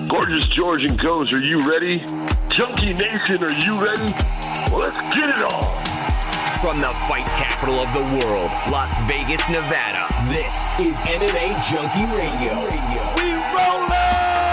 Gorgeous George and Goes, are you ready? Junkie Nation, are you ready? Well, let's get it on. From the fight capital of the world, Las Vegas, Nevada, this is MMA Junkie Radio. We rollin'!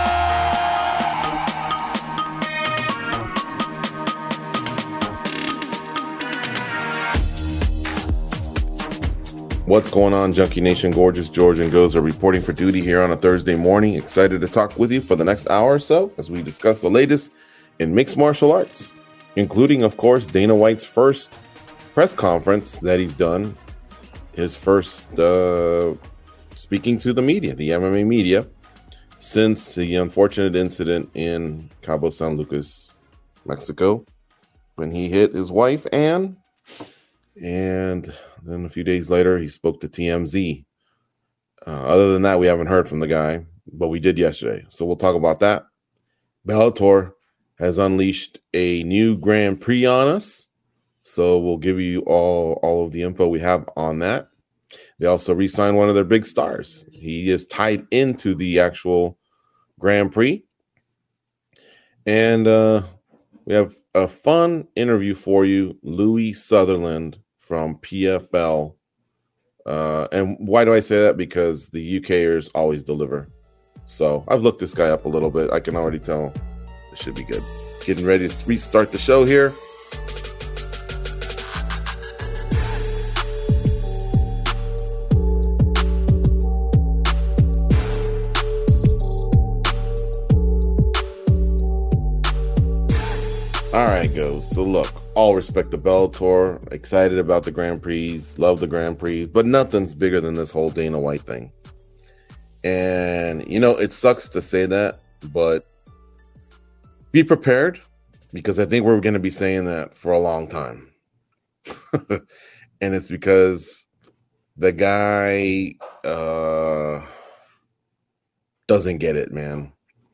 What's going on, Junkie Nation? Gorgeous George and Goes are reporting for duty here on a Thursday morning. Excited to talk with you for the next hour or so as we discuss the latest in mixed martial arts, including, of course, Dana White's first press conference that he's done, his first speaking to the media, the MMA media, since the unfortunate incident in Cabo San Lucas, Mexico, when he hit his wife, Anne, and then a few days later, he spoke to TMZ. Other than that, we haven't heard from the guy, but we did yesterday. So we'll talk about that. Bellator has unleashed a new Grand Prix on us. So we'll give you all of the info we have on that. They also re-signed one of their big stars. He is tied into the actual Grand Prix. And we have a fun interview for you. Louis Sutherland from PFL. And why do I say that? Because the UKers always deliver. So I've looked this guy up a little bit. I can already tell it should be good. Getting ready to restart the show here. All right, Goes. So look, all respect to Bellator, excited about the Grand Prix, love the Grand Prix, but nothing's bigger than this whole Dana White thing. And, you know, it sucks to say that, but be prepared, because I think we're going to be saying that for a long time. And it's because the guy doesn't get it, man.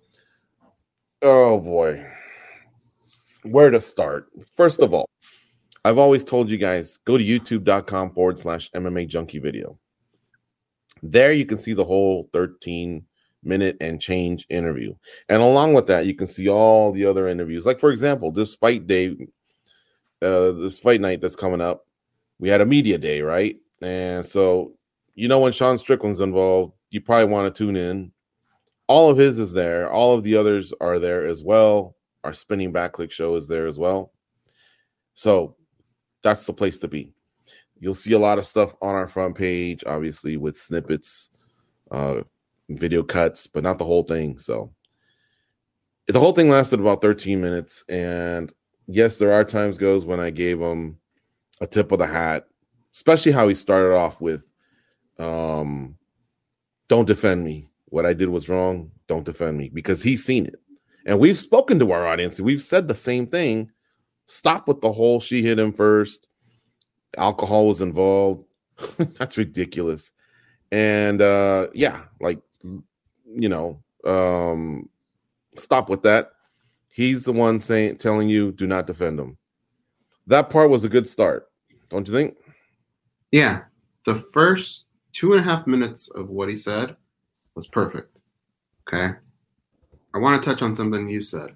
Oh, boy. Where to start? First of all, I've always told you guys, go to youtube.com/MMA Junkie video. There you can see the whole 13-minute and change interview. And along with that, you can see all the other interviews. Like, for example, this fight day, this fight night that's coming up, we had a media day, right? And so, you know, when Sean Strickland's involved, you probably want to tune in. All of his is there. All of the others are there as well. Our Spinning Backclick show is there as well. So that's the place to be. You'll see a lot of stuff on our front page, obviously, with snippets, video cuts, but not the whole thing. So the whole thing lasted about 13 minutes. And yes, there are times, Goes, when I gave him a tip of the hat, especially how he started off with, don't defend me. What I did was wrong. Don't defend me, because he's seen it. And we've spoken to our audience. We've said the same thing. Stop with the whole she hit him first. Alcohol was involved. That's ridiculous. And yeah, like, you know, stop with that. He's the one telling you, do not defend him. That part was a good start, don't you think? Yeah. The first 2.5 minutes of what he said was perfect. Okay. I want to touch on something you said.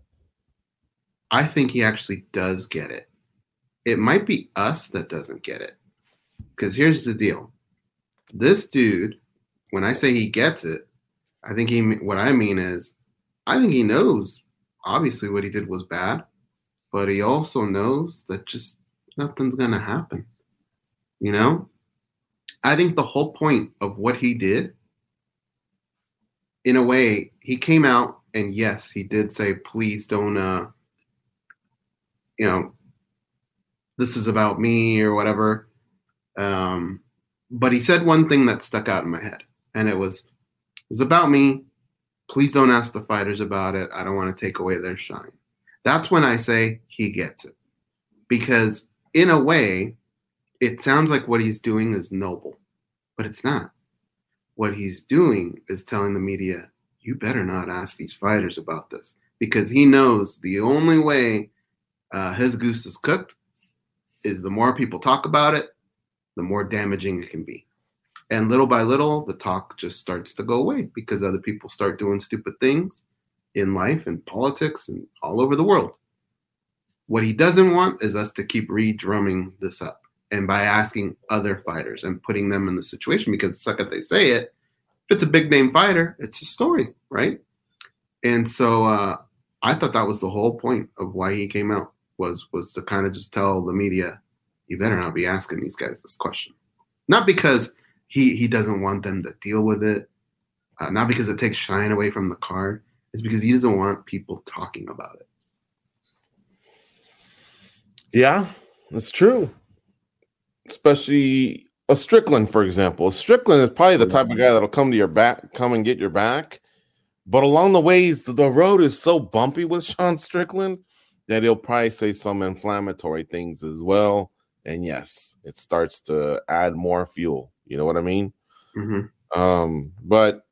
I think he actually does get it. It might be us that doesn't get it. Because here's the deal. This dude, when I say he gets it, what I mean is, I think he knows, obviously, what he did was bad, but he also knows that just nothing's going to happen. You know? I think the whole point of what he did, in a way, he came out and yes, he did say, please don't, you know, this is about me or whatever. But he said one thing that stuck out in my head, and it was, it's about me. Please don't ask the fighters about it. I don't want to take away their shine. That's when I say he gets it. Because in a way, it sounds like what he's doing is noble, but it's not. What he's doing is telling the media, you better not ask these fighters about this, because he knows the only way his goose is cooked is the more people talk about it, the more damaging it can be. And little by little, the talk just starts to go away because other people start doing stupid things. in life and politics and all over the world. What he doesn't want is us to keep re-drumming this up and by asking other fighters and putting them in the situation, because the second they say it, if it's a big name fighter, it's a story, right? And so I thought that was the whole point of why he came out, was to kind of just tell the media, you better not be asking these guys this question. Not because he doesn't want them to deal with it, not because it takes shine away from the card. It's because he doesn't want people talking about it. Yeah, that's true. Especially a Strickland, for example. A Strickland is probably the type of guy that'll come to your back, come and get your back. But along the ways, the road is so bumpy with Sean Strickland that he'll probably say some inflammatory things as well. And yes, it starts to add more fuel. You know what I mean? Mm-hmm. But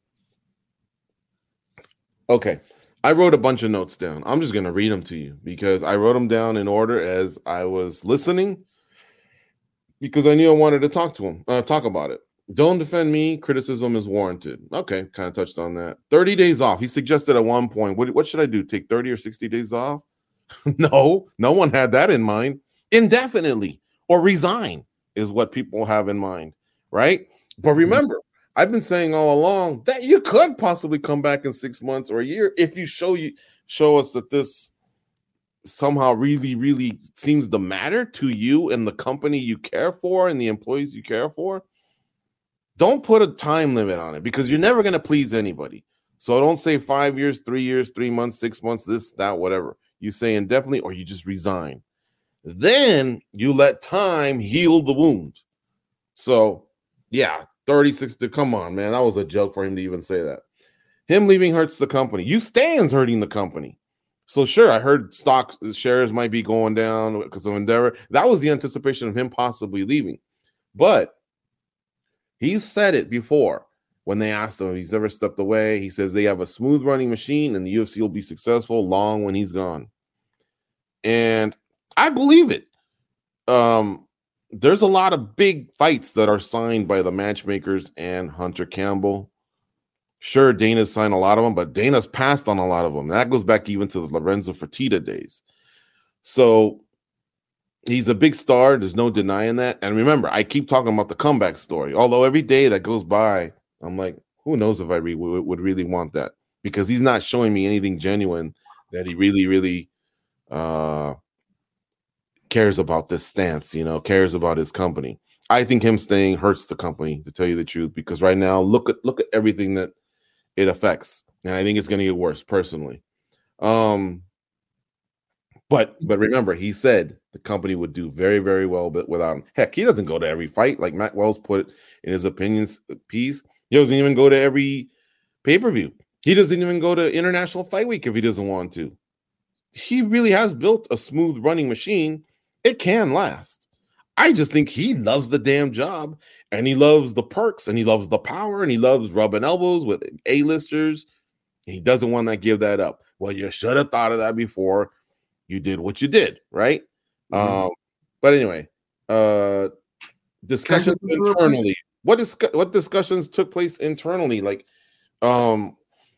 okay, I wrote a bunch of notes down. I'm just going to read them to you because I wrote them down in order as I was listening, because I knew I wanted to talk about it. Don't defend me. Criticism is warranted. Okay, kind of touched on that. 30 days off. He suggested at one point, what should I do? Take 30 or 60 days off? No one had that in mind. Indefinitely or resign is what people have in mind, right? But remember, I've been saying all along that you could possibly come back in 6 months or a year if you show us that this somehow really, really seems to matter to you and the company you care for and the employees you care for. Don't put a time limit on it because you're never going to please anybody. So don't say 5 years, 3 years, 3 months, 6 months, this, that, whatever. You say indefinitely or you just resign. Then you let time heal the wound. So, yeah, 36. Come on, man. That was a joke for him to even say that. Him leaving hurts the company. You staying's hurting the company. So, sure, I heard stock shares might be going down because of Endeavor. That was the anticipation of him possibly leaving. But he's said it before when they asked him if he's ever stepped away. He says they have a smooth running machine and the UFC will be successful long when he's gone. And I believe it. There's a lot of big fights that are signed by the matchmakers and Hunter Campbell. Sure, Dana's signed a lot of them, but Dana's passed on a lot of them. That goes back even to the Lorenzo Fertitta days. So he's a big star. There's no denying that. And remember, I keep talking about the comeback story. Although every day that goes by, I'm like, who knows if I would really want that? Because he's not showing me anything genuine that he really, really cares about this stance, cares about his company. I think him staying hurts the company, to tell you the truth, because right now, look at everything that it affects. And I think it's going to get worse personally. But remember, he said the company would do very, very well without him. Heck, he doesn't go to every fight, like Matt Wells put it in his opinions piece. He doesn't even go to every pay-per-view. He doesn't even go to International Fight Week if he doesn't want to. He really has built a smooth running machine. It can last. I just think he loves the damn job, and he loves the perks, and he loves the power, and he loves rubbing elbows with A-listers. He doesn't want to give that up. Well, you should have thought of that before you did what you did, right? Mm-hmm. But anyway, discussions internally. What discussions took place internally? Like, the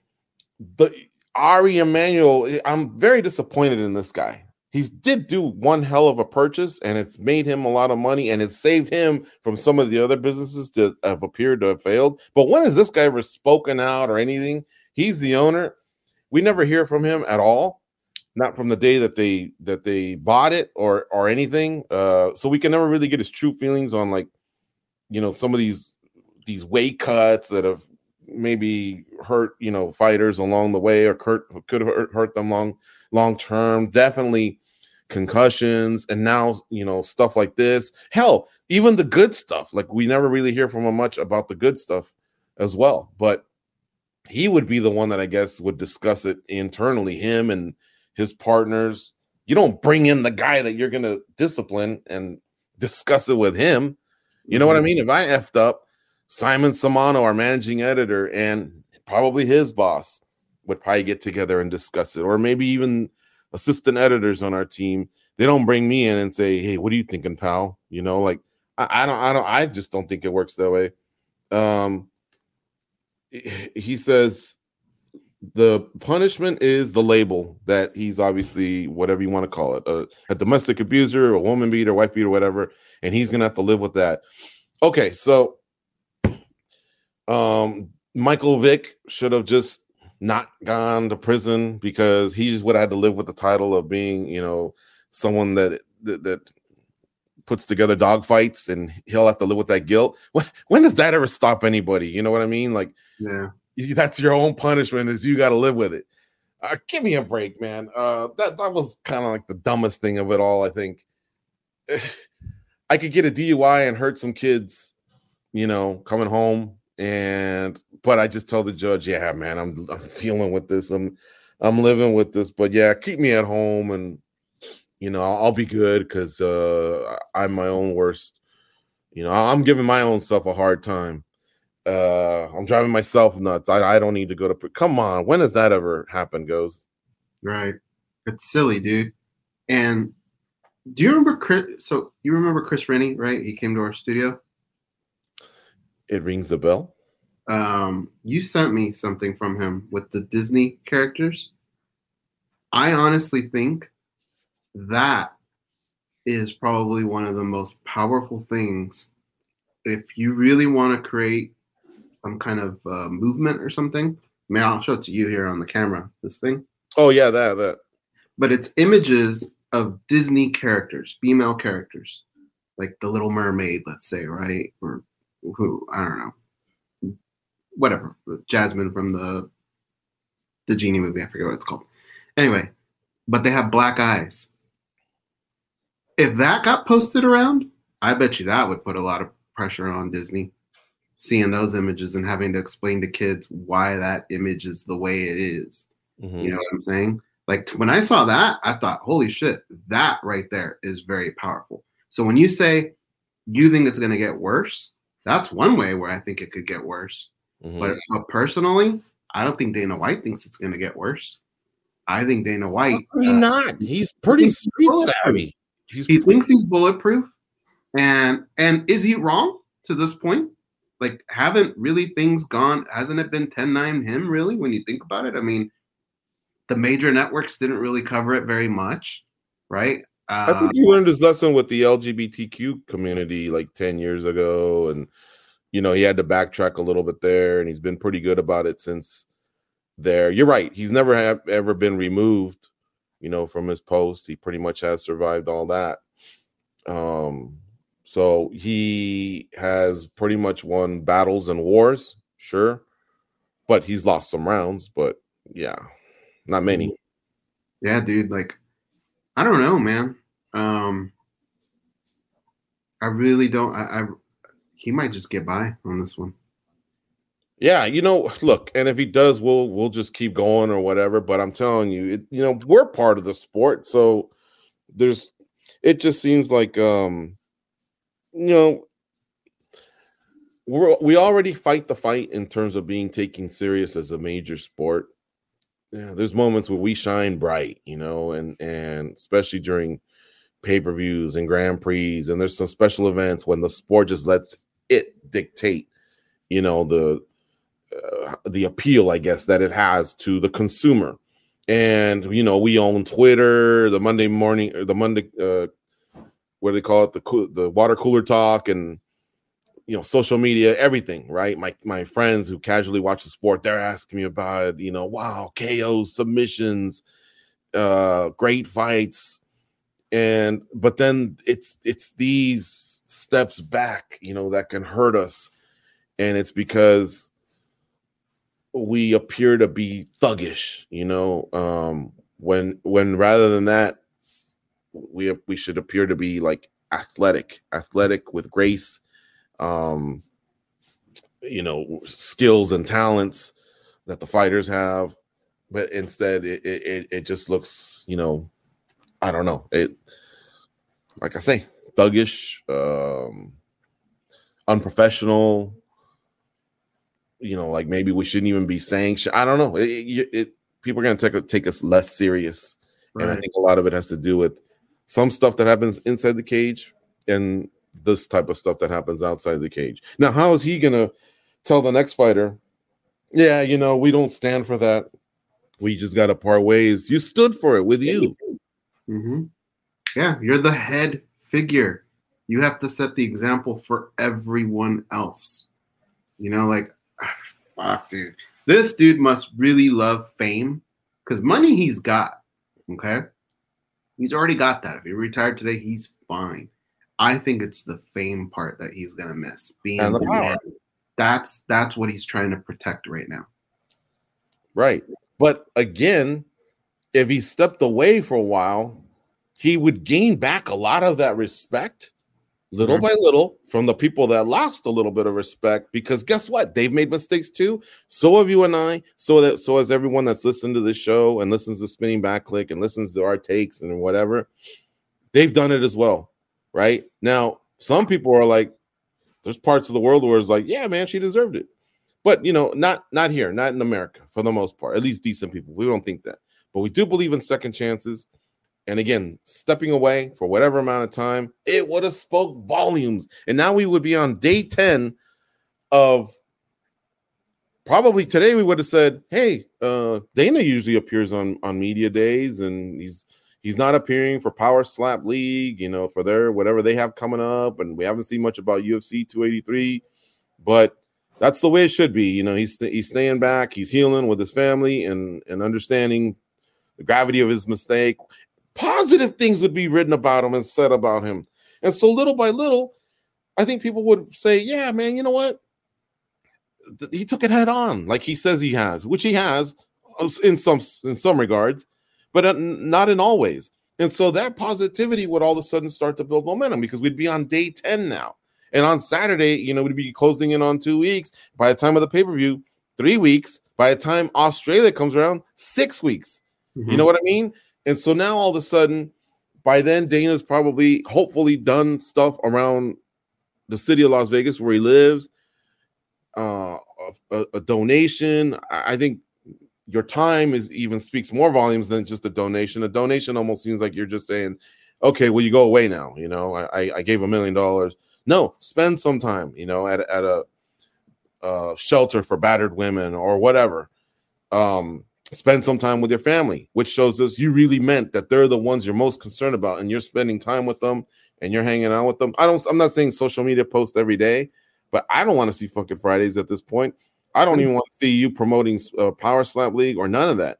Ari Emanuel. I'm very disappointed in this guy. He did do one hell of a purchase, and it's made him a lot of money, and it's saved him from some of the other businesses that have appeared to have failed. But when has this guy ever spoken out or anything? He's the owner. We never hear from him at all. Not from the day that they bought it or anything. So we can never really get his true feelings on, like, some of these weight cuts that have maybe hurt, fighters along the way, or could hurt them long term. Definitely concussions, and now stuff like this. Hell, even the good stuff. Like, we never really hear from him much about the good stuff as well. But he would be the one that I guess would discuss it internally, him and his partners. You don't bring in the guy that you're going to discipline and discuss it with him. You know what I mean? If I effed up, Simon Samano, our managing editor, and probably his boss would probably get together and discuss it. Or maybe even assistant editors on our team. They don't bring me in and say, hey, what are you thinking, pal? I just don't think it works that way. He says The punishment is the label that he's obviously, whatever you want to call it, a domestic abuser, a woman beater, wife beater, whatever, and he's gonna have to live with that. Okay, so Michael Vick should have just not gone to prison because he just would have had to live with the title of being, someone that puts together dog fights, and he'll have to live with that guilt. When does that ever stop anybody? You know what I mean? Like, Yeah. that's your own punishment, is you got to live with it. Give me a break, man. That was kind of like the dumbest thing of it all. I think I could get a DUI and hurt some kids, coming home, but I just tell the judge, yeah, man, I'm dealing with this. I'm living with this, but yeah, keep me at home, and I'll be good because I'm my own worst. I'm giving my own self a hard time. I'm driving myself nuts. I don't need to go to. Come on, when has that ever happened, Goes? Right. It's silly, dude. And do you remember Chris? So you remember Chris Rennie, right? He came to our studio. It rings a bell. You sent me something from him with the Disney characters. I honestly think that is probably one of the most powerful things. If you really want to create some kind of movement or something, I mean, I'll show it to you here on the camera, this thing. Oh, yeah, that. But it's images of Disney characters, female characters, like the Little Mermaid, let's say, right? Or who, I don't know. Whatever. Jasmine from the Genie movie. I forget what it's called. Anyway, but they have black eyes. If that got posted around, I bet you that would put a lot of pressure on Disney, seeing those images and having to explain to kids why that image is the way it is. Mm-hmm. You know what I'm saying? Like, when I saw that, I thought, holy shit, that right there is very powerful. So when you say you think it's going to get worse, that's one way where I think it could get worse. Mm-hmm. But personally, I don't think Dana White thinks it's going to get worse. I think Dana White... not. He's pretty street savvy. He thinks he's bulletproof. And is he wrong to this point? Like, haven't really things gone, hasn't it been 10-9 him, really, when you think about it? I mean, the major networks didn't really cover it very much, right? I think he learned his lesson with the LGBTQ community like 10 years ago. And, he had to backtrack a little bit there, and he's been pretty good about it since there. You're right. He's never ever been removed, from his post. He pretty much has survived all that. So he has pretty much won battles and wars, sure, but he's lost some rounds, but yeah, not many. Yeah, dude, like, I don't know, man. I really don't. He might just get by on this one. Yeah, look, and if he does, we'll just keep going or whatever. But I'm telling you, we're part of the sport, so it just seems like we already fight the fight in terms of being taken serious as a major sport. Yeah, there's moments where we shine bright, and especially during pay-per-views and Grand Prix, and there's some special events when the sport just lets it dictate, the appeal, I guess, that it has to the consumer. And we own Twitter, the Monday morning, or the Monday, what do they call it, the water cooler talk, and social media, everything, right? My friends who casually watch the sport, they're asking me about, wow, KOs, submissions, great fights, but then it's these steps back, that can hurt us, and it's because we appear to be thuggish, when rather than that, we should appear to be like athletic with grace, skills and talents that the fighters have, but instead it just looks, I don't know, it, like I say, thuggish, unprofessional, like maybe we shouldn't even be saying shit. I don't know. People are going to take us less serious. Right. And I think a lot of it has to do with some stuff that happens inside the cage and this type of stuff that happens outside the cage. Now, how is he going to tell the next fighter, yeah, we don't stand for that. We just got to part ways. You stood for it with you. Mm-hmm. Yeah, you're the head figure. You have to set the example for everyone else. You know, like, fuck, dude. This dude must really love fame because money he's got, okay? He's already got that. If he retired today, he's fine. I think it's the fame part that he's going to miss. And the power. That's what he's trying to protect right now. Right. But again, if he stepped away for a while, he would gain back a lot of that respect little by little from the people that lost a little bit of respect, because guess what? They've made mistakes too. So have you and I. So has everyone that's listened to this show and listens to Spinning Back Click and listens to our takes and whatever. They've done it as well. Right now, some people are like, there's parts of the world where it's like, yeah, man, she deserved it. But, you know, not here, not in America for the most part, at least decent people. We don't think that. But we do believe in second chances. And again, stepping away for whatever amount of time, it would have spoke volumes. And now we would be on day 10 of probably today we would have said, hey, Dana usually appears on media days, and he's not appearing for Power Slap League, you know, for their whatever they have coming up. And we haven't seen much about UFC 283, but that's the way it should be. You know, he's staying back. He's healing with his family and understanding the gravity of his mistake. Positive things would be written about him and said about him. And so little by little, I think people would say, yeah, man, you know what? He took it head on like he says he has, which he has in some regards, but not in all ways. And so that positivity would all of a sudden start to build momentum because we'd be on day 10 now. And on Saturday, you know, we'd be closing in on 2 weeks. By the time of the pay-per-view, 3 weeks. By the time Australia comes around, 6 weeks. Mm-hmm. You know what I mean? And so now all of a sudden, by then, Dana's probably, hopefully, done stuff around the city of Las Vegas where he lives. A donation. I think your time even speaks more volumes than just a donation. A donation almost seems like you're just saying, okay, well, you go away now. You know, I gave $1 million. No, spend some time, you know, at a shelter for battered women or whatever. Spend some time with your family, which shows us you really meant that they're the ones you're most concerned about, and you're spending time with them and you're hanging out with them. I'm not saying social media post every day, but I don't want to see fucking Fridays at this point. I don't even want to see you promoting Power Slap League or none of that.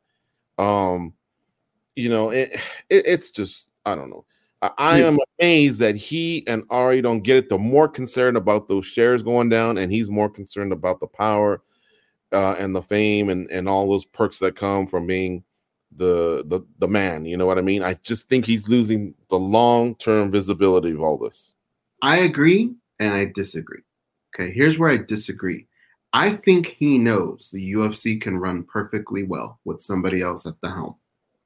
You know, it's just, I don't know. I am amazed that he and Ari don't get it. They're more concerned about those shares going down, and he's more concerned about the power and the fame and all those perks that come from being the man. You know what I mean? I just think he's losing the long-term visibility of all this. I agree and I disagree. Okay, here's where I disagree. I think he knows the UFC can run perfectly well with somebody else at the helm.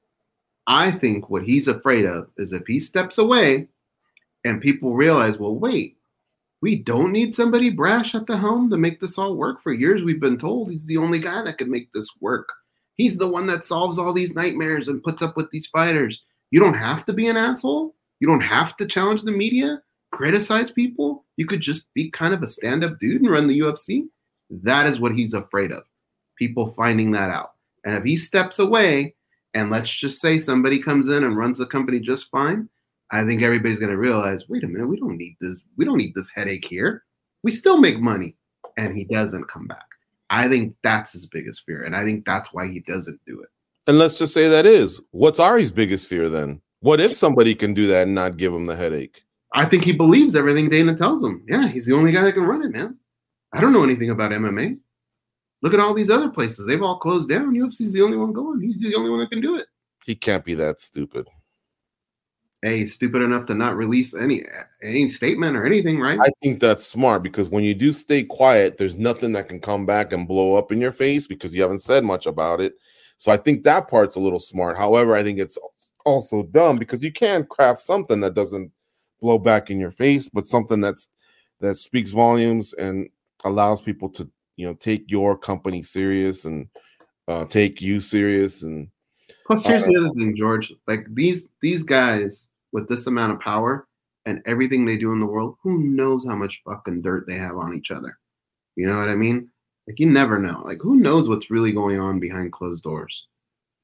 I think what he's afraid of is if he steps away and people realize, well, wait, we don't need somebody brash at the helm to make this all work. For years, we've been told he's the only guy that can make this work. He's the one that solves all these nightmares and puts up with these fighters. You don't have to be an asshole. You don't have to challenge the media, criticize people. You could just be kind of a stand-up dude and run the UFC. That is what he's afraid of, people finding that out. And if he steps away, and let's just say somebody comes in and runs the company just fine, I think everybody's going to realize, wait a minute, we don't need this. We don't need this headache here. We still make money. And he doesn't come back. I think that's his biggest fear. And I think that's why he doesn't do it. And let's just say that is. What's Ari's biggest fear then? What if somebody can do that and not give him the headache? I think he believes everything Dana tells him. Yeah, he's the only guy that can run it, man. I don't know anything about MMA. Look at all these other places. They've all closed down. UFC's the only one going. He's the only one that can do it. He can't be that stupid. Hey, he's stupid enough to not release any statement or anything, right? I think that's smart because when you do stay quiet, there's nothing that can come back and blow up in your face because you haven't said much about it. So I think that part's a little smart. However, I think it's also dumb because you can craft something that doesn't blow back in your face, but something that speaks volumes and allows people to, you know, take your company serious and take you serious. And plus, here's the other thing, George. Like these guys with this amount of power and everything they do in the world, who knows how much fucking dirt they have on each other? You know what I mean? Like you never know. Like who knows what's really going on behind closed doors?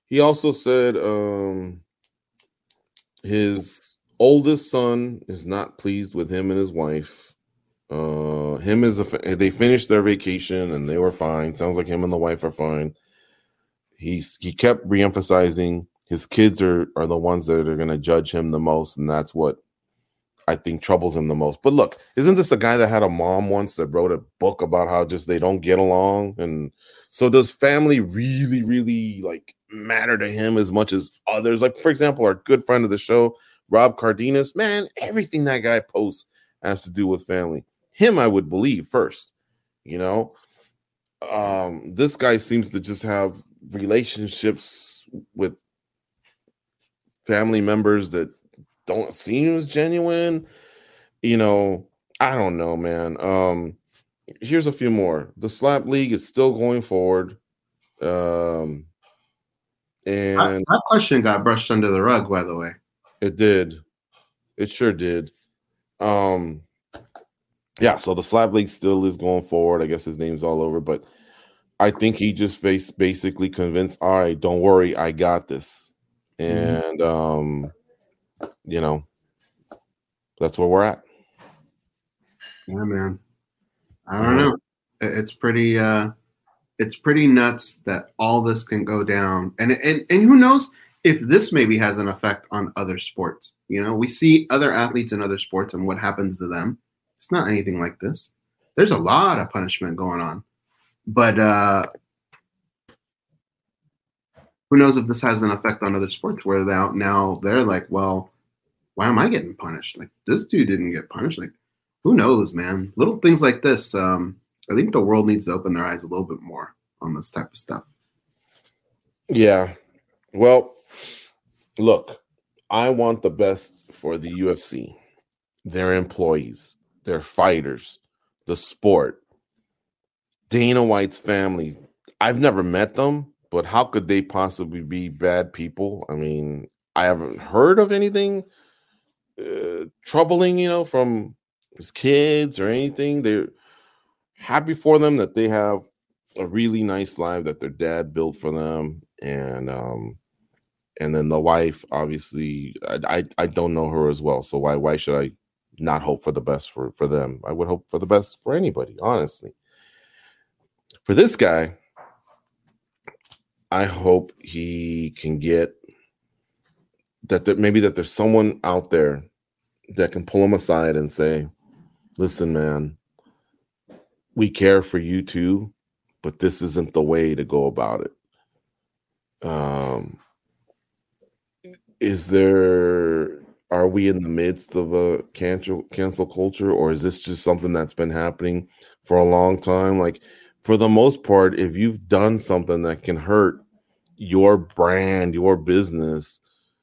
He also said his oldest son is not pleased with him and his wife. They finished their vacation and they were fine. Sounds like him and the wife are fine. He kept reemphasizing his kids are the ones that are going to judge him the most, and that's what I think troubles him the most. But look, isn't this a guy that had a mom once that wrote a book about how just they don't get along? And so does family really, really like matter to him as much as others? Like, for example, our good friend of the show, Rob Cardenas, man, everything that guy posts has to do with family. Him, I would believe first, you know. This guy seems to just have relationships with family members that don't seem as genuine. You know, I don't know, man. Here's a few more. The slap league is still going forward. And that question got brushed under the rug, by the way. It did. It sure did. Yeah, so the slap league still is going forward. I guess his name's all over, but I think he just basically convinced, all right, don't worry, I got this. And you know, that's where we're at. Yeah, man. I don't know. It's pretty nuts that all this can go down. And who knows if this maybe has an effect on other sports. You know, we see other athletes in other sports and what happens to them. It's not anything like this. There's a lot of punishment going on. But who knows if this has an effect on other sports where now they're like, well, why am I getting punished? Like, this dude didn't get punished. Like, who knows, man? Little things like this. I think the world needs to open their eyes a little bit more on this type of stuff. Yeah. Well, look, I want the best for the UFC, their employees, their fighters, the sport, Dana White's family. I've never met them, but how could they possibly be bad people? I mean, I haven't heard of anything troubling, you know, from his kids or anything. They're happy for them that they have a really nice life that their dad built for them. And then the wife, obviously, I don't know her as well. So why should I not hope for the best for them? I would hope for the best for anybody, honestly. For this guy, I hope he can get that there's someone out there that can pull him aside and say, listen, man, we care for you too, but this isn't the way to go about it. Are we in the midst of a cancel culture, or is this just something that's been happening for a long time? Like, for the most part, if you've done something that can hurt your brand, your business,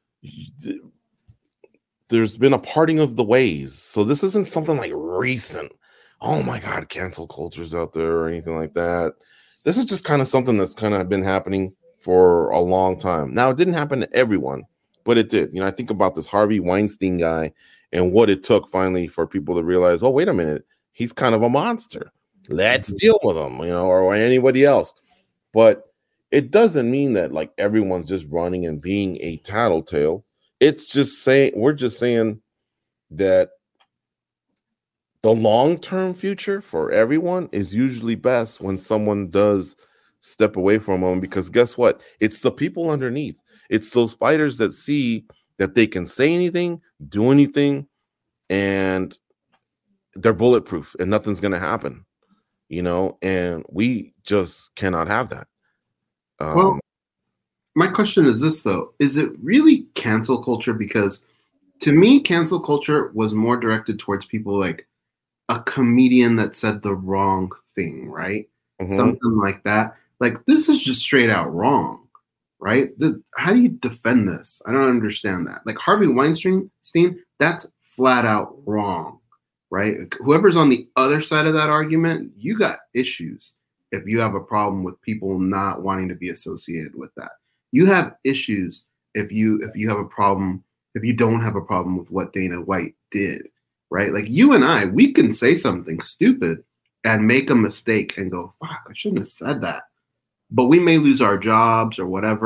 there's been a parting of the ways. So this isn't something like recent. Oh my God, cancel culture's out there or anything like that. This is just kind of something that's kind of been happening for a long time. Now, it didn't happen to everyone, but it did. You know, I think about this Harvey Weinstein guy and what it took finally for people to realize, oh, wait a minute, he's kind of a monster. Let's deal with him, you know, or anybody else. But it doesn't mean that like everyone's just running and being a tattletale. It's just we're just saying that the long-term future for everyone is usually best when someone does step away from them, because guess what? It's the people underneath. It's those fighters that see that they can say anything, do anything, and they're bulletproof and nothing's going to happen, you know, and we just cannot have that. Well, my question is this, though. Is it really cancel culture? Because to me, cancel culture was more directed towards people like a comedian that said the wrong thing, right? Mm-hmm. Something like that. Like, this is just straight out wrong, right? How do you defend this? I don't understand that. Like Harvey Weinstein, that's flat out wrong, right? Whoever's on the other side of that argument, you got issues if you have a problem with people not wanting to be associated with that. You have issues if you have a problem, if you don't have a problem with what Dana White did, right? Like you and I, we can say something stupid and make a mistake and go, fuck, I shouldn't have said that. But we may lose our jobs or whatever.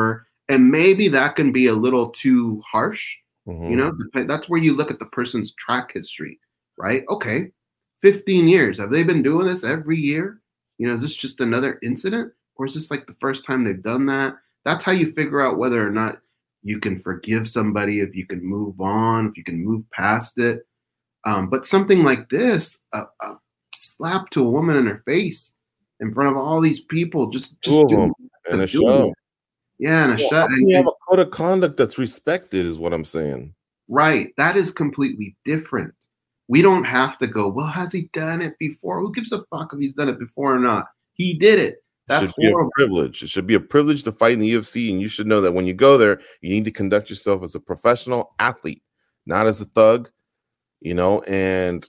And maybe that can be a little too harsh. Mhm. That's where you look at the person's track history, right? Okay, 15 years. Have they been doing this every year? Is this just another incident? Or is this like the first time they've done that? That's how you figure out whether or not you can forgive somebody, if you can move on, if you can move past it. But something like this, a slap to a woman in her face in front of all these people, just Two of them doing in a doing show. it. Yeah, and a Yeah, shot. how can you have a code of conduct that's respected is what I'm saying. Right. That is completely different. We don't have to go, well, has he done it before? Who gives a fuck if he's done it before or not? He did it. That's Should be a horrible. privilege. It should be a privilege to fight in the UFC, and you should know that when you go there, you need to conduct yourself as a professional athlete, not as a thug, and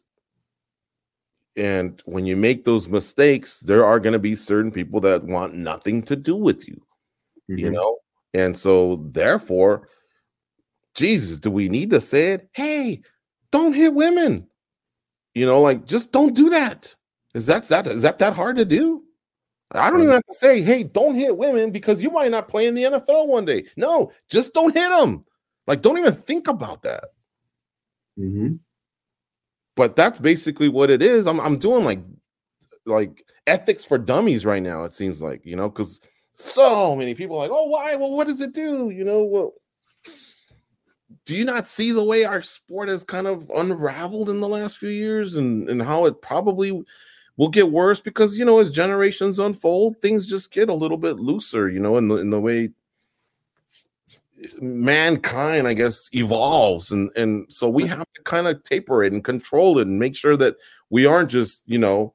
when you make those mistakes, there are going to be certain people that want nothing to do with you, and so therefore, Jesus, do we need to say it? Hey, don't hit women. Just don't do that. Is that hard to do? I don't even have to say, hey, don't hit women because you might not play in the NFL one day. No, just don't hit them. Don't even think about that. Mm-hmm. But that's basically what it is. I'm doing like ethics for dummies right now. It seems like, because so many people are like, oh, why? Well, what does it do? Well, do you not see the way our sport has kind of unraveled in the last few years and how it probably will get worse because, as generations unfold, things just get a little bit looser, in the way mankind, I guess, evolves. And so we have to kind of taper it and control it and make sure that we aren't just,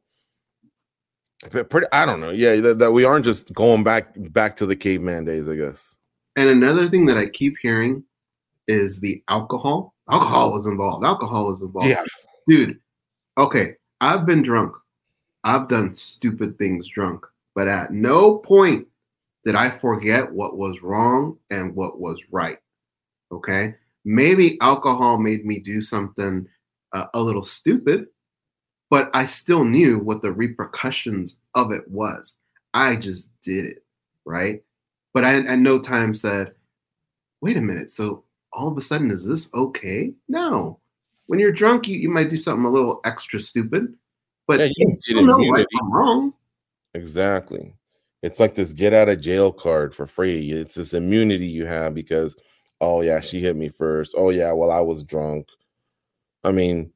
I don't know. Yeah, that we aren't just going back to the caveman days, I guess. And another thing that I keep hearing is the alcohol. Alcohol was involved. Yeah. Dude, okay, I've been drunk. I've done stupid things drunk. But at no point did I forget what was wrong and what was right. Okay? Maybe alcohol made me do something a little stupid, but I still knew what the repercussions of it was. I just did it, right? But I at no time said, wait a minute, so all of a sudden, is this okay? No. When you're drunk, you might do something a little extra stupid, but you still know right from wrong. Exactly. It's like this get out of jail card for free. It's this immunity you have because, oh yeah, she hit me first. Oh yeah, well, I was drunk. I mean,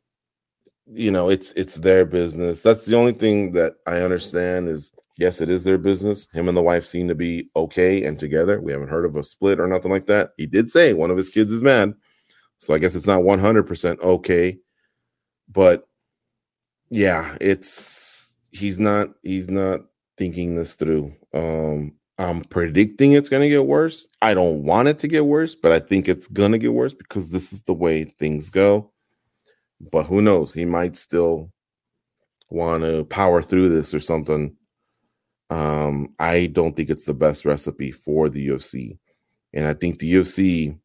it's their business. That's the only thing that I understand is, yes, it is their business. Him and the wife seem to be okay and together. We haven't heard of a split or nothing like that. He did say one of his kids is mad. So I guess it's not 100% okay. But yeah, he's not thinking this through. I'm predicting it's going to get worse. I don't want it to get worse, but I think it's going to get worse because this is the way things go. But who knows? He might still want to power through this or something. I don't think it's the best recipe for the UFC. And I think the UFC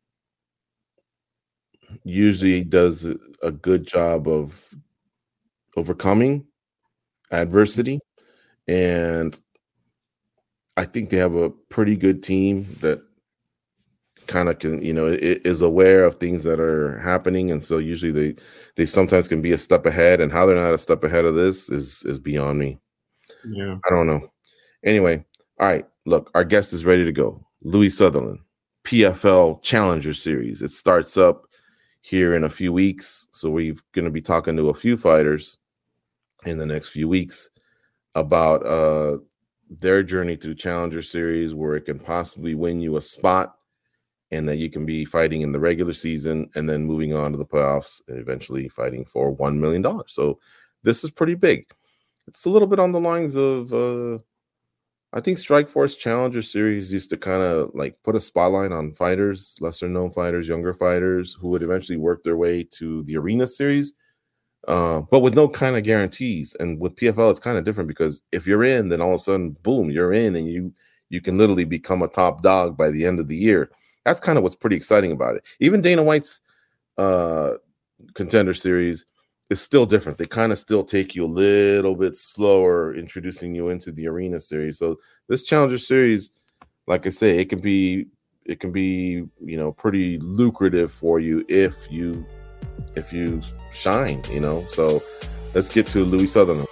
usually does a good job of overcoming adversity. And I think they have a pretty good team that kind of can, is aware of things that are happening. And so usually they sometimes can be a step ahead, and how they're not a step ahead of this is beyond me. Yeah. I don't know. Anyway, all right, look, our guest is ready to go. Louis Sutherland, PFL Challenger Series. It starts up here in a few weeks. So we're going to be talking to a few fighters in the next few weeks about their journey through Challenger Series, where it can possibly win you a spot and that you can be fighting in the regular season and then moving on to the playoffs and eventually fighting for $1 million. So this is pretty big. It's a little bit on the lines of, I think Strikeforce Challenger Series used to kind of like put a spotlight on fighters, lesser known fighters, younger fighters who would eventually work their way to the Arena Series, but with no kind of guarantees. And with PFL, it's kind of different because if you're in, then all of a sudden, boom, you're in, and you can literally become a top dog by the end of the year. That's kind of what's pretty exciting about it. Even Dana White's Contender Series is still different. They kind of still take you a little bit slower, introducing you into the Arena Series. So this Challenger Series, like I say, it can be pretty lucrative for you if you shine, So let's get to Louis Sutherland.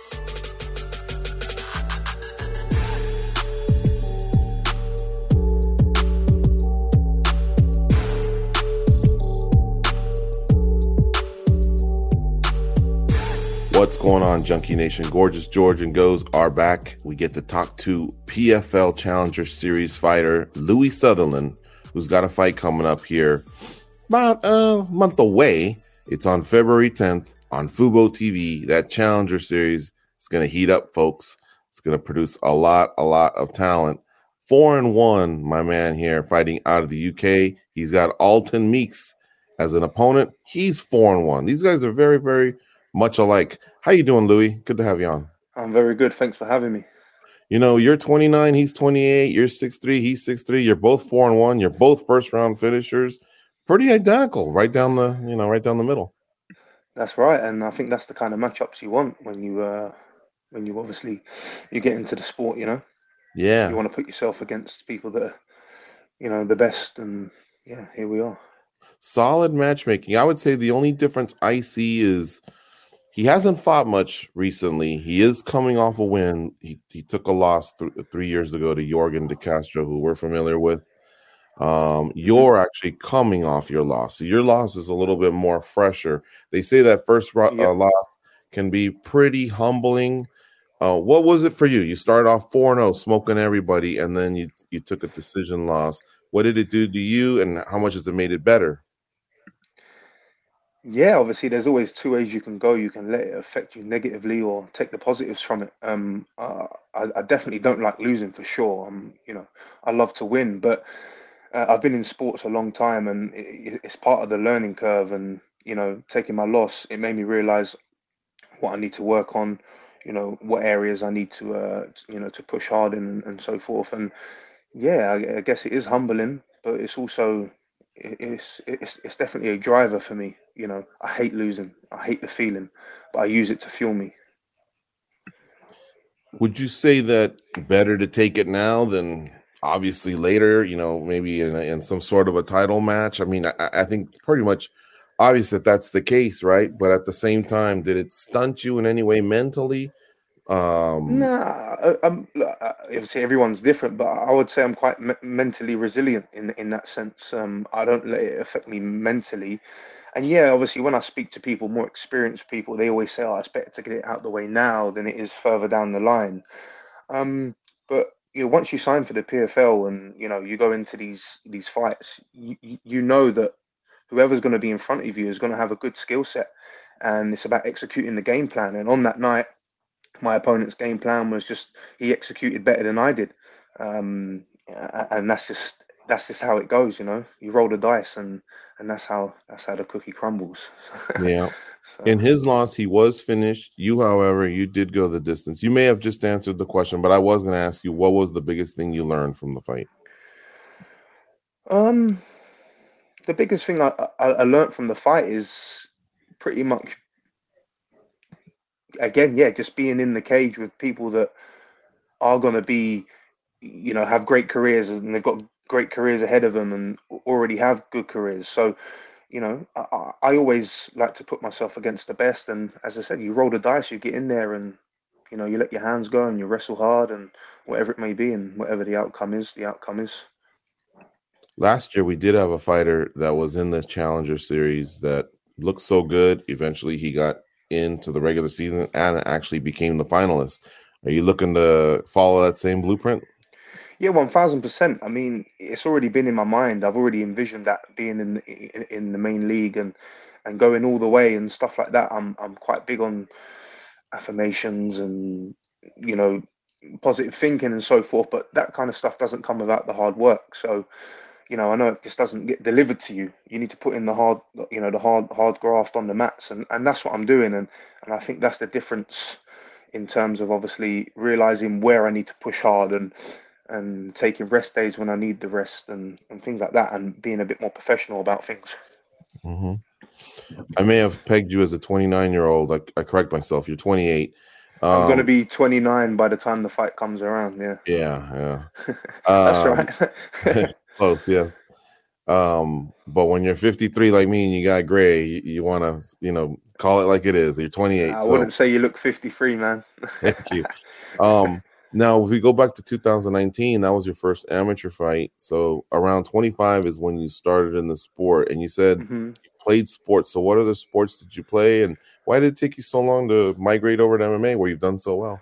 What's going on, Junkie Nation? Gorgeous George and Goes are back. We get to talk to PFL Challenger Series fighter Louis Sutherland, who's got a fight coming up here about a month away. It's on February 10th on Fubo TV. That Challenger Series is going to heat up, folks. It's going to produce a lot of talent. 4-1, my man here, fighting out of the UK. He's got Alton Meeks as an opponent. He's 4-1. These guys are very, very much alike. How you doing, Louis? Good to have you on. I'm very good. Thanks for having me. You're 29, he's 28, you're 6'3", he's 6'3". You're both 4-1. You're both first round finishers. Pretty identical, right down the middle. That's right, and I think that's the kind of matchups you want when you obviously you get into the sport. Yeah, you want to put yourself against people that are, the best, and yeah, here we are. Solid matchmaking. I would say the only difference I see is he hasn't fought much recently. He is coming off a win. He took a loss 3 years ago to Jorgen De Castro, who we're familiar with. You're actually coming off your loss. So your loss is a little bit more fresher. They say that first loss can be pretty humbling. What was it for you? You started off 4-0, smoking everybody, and then you took a decision loss. What did it do to you, and how much has it made it better? Yeah, obviously, there's always two ways you can go. You can let it affect you negatively or take the positives from it. I definitely don't like losing, for sure. I love to win, but I've been in sports a long time, and it's part of the learning curve. And taking my loss, it made me realize what I need to work on. What areas I need to to push hard in, and so forth. And yeah, I guess it is humbling, but it's also it's definitely a driver for me. I hate losing. I hate the feeling, but I use it to fuel me. Would you say that better to take it now than obviously later, maybe in some sort of a title match? I mean, I think pretty much obvious that's the case, right? But at the same time, did it stunt you in any way mentally? Obviously everyone's different, but I would say I'm quite mentally resilient in that sense. I don't let it affect me mentally. And yeah, obviously when I speak to people, more experienced people, they always say, it's better to get it out the way now than it is further down the line. But once you sign for the PFL and you go into these fights, you know that whoever's going to be in front of you is going to have a good skill set, and it's about executing the game plan. And on that night, my opponent's game plan was just he executed better than I did, and that's just how it goes. You roll the dice, and that's how the cookie crumbles. Yeah. So. In his loss, he was finished. You, however, you did go the distance. You may have just answered the question, but I was going to ask you, what was the biggest thing you learned from the fight? The biggest thing I learned from the fight is pretty much, again, just being in the cage with people that are going to be, have great careers, and they've got great careers ahead of them and already have good careers. So, I always like to put myself against the best. And as I said, you roll the dice, you get in there, and, you let your hands go and you wrestle hard, and whatever it may be, and whatever the outcome is, the outcome is. Last year, we did have a fighter that was in the Challenger Series that looked so good. Eventually, he got into the regular season and actually became the finalist. Are you looking to follow that same blueprint? Yeah, 1000%. I mean, it's already been in my mind. I've already envisioned that being in the main league and going all the way and stuff like that. I'm quite big on affirmations and positive thinking and so forth, but that kind of stuff doesn't come without the hard work. So I know it just doesn't get delivered to you. You need to put in the hard graft on the mats, and that's what I'm doing. And I think that's the difference in terms of obviously realizing where I need to push hard and taking rest days when I need the rest and things like that, and being a bit more professional about things. Mm-hmm. I may have pegged you as a 29-year-old. I correct myself. You're 28. I'm going to be 29 by the time the fight comes around. Yeah. Yeah. That's right. Close, yes. But when you're 53 like me and you got gray, you want to, call it like it is. You're 28. I wouldn't say you look 53, man. Thank you. Now, if we go back to 2019, that was your first amateur fight. So around 25 is when you started in the sport, and you said you played sports. So what other sports did you play, and why did it take you so long to migrate over to MMA where you've done so well?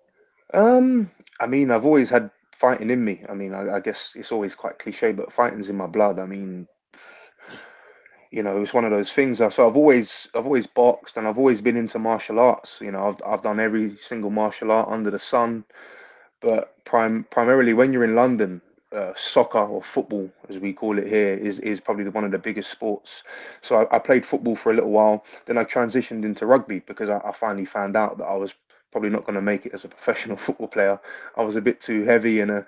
I mean, I've always had fighting in me. I mean, I guess it's always quite cliche, but fighting's in my blood. I mean, it's one of those things. So I've always boxed, and I've always been into martial arts. I've done every single martial art under the sun. But primarily when you're in London, soccer or football, as we call it here, is probably one of the biggest sports. So I played football for a little while. Then I transitioned into rugby because I finally found out that I was probably not going to make it as a professional football player. I was a bit too heavy, and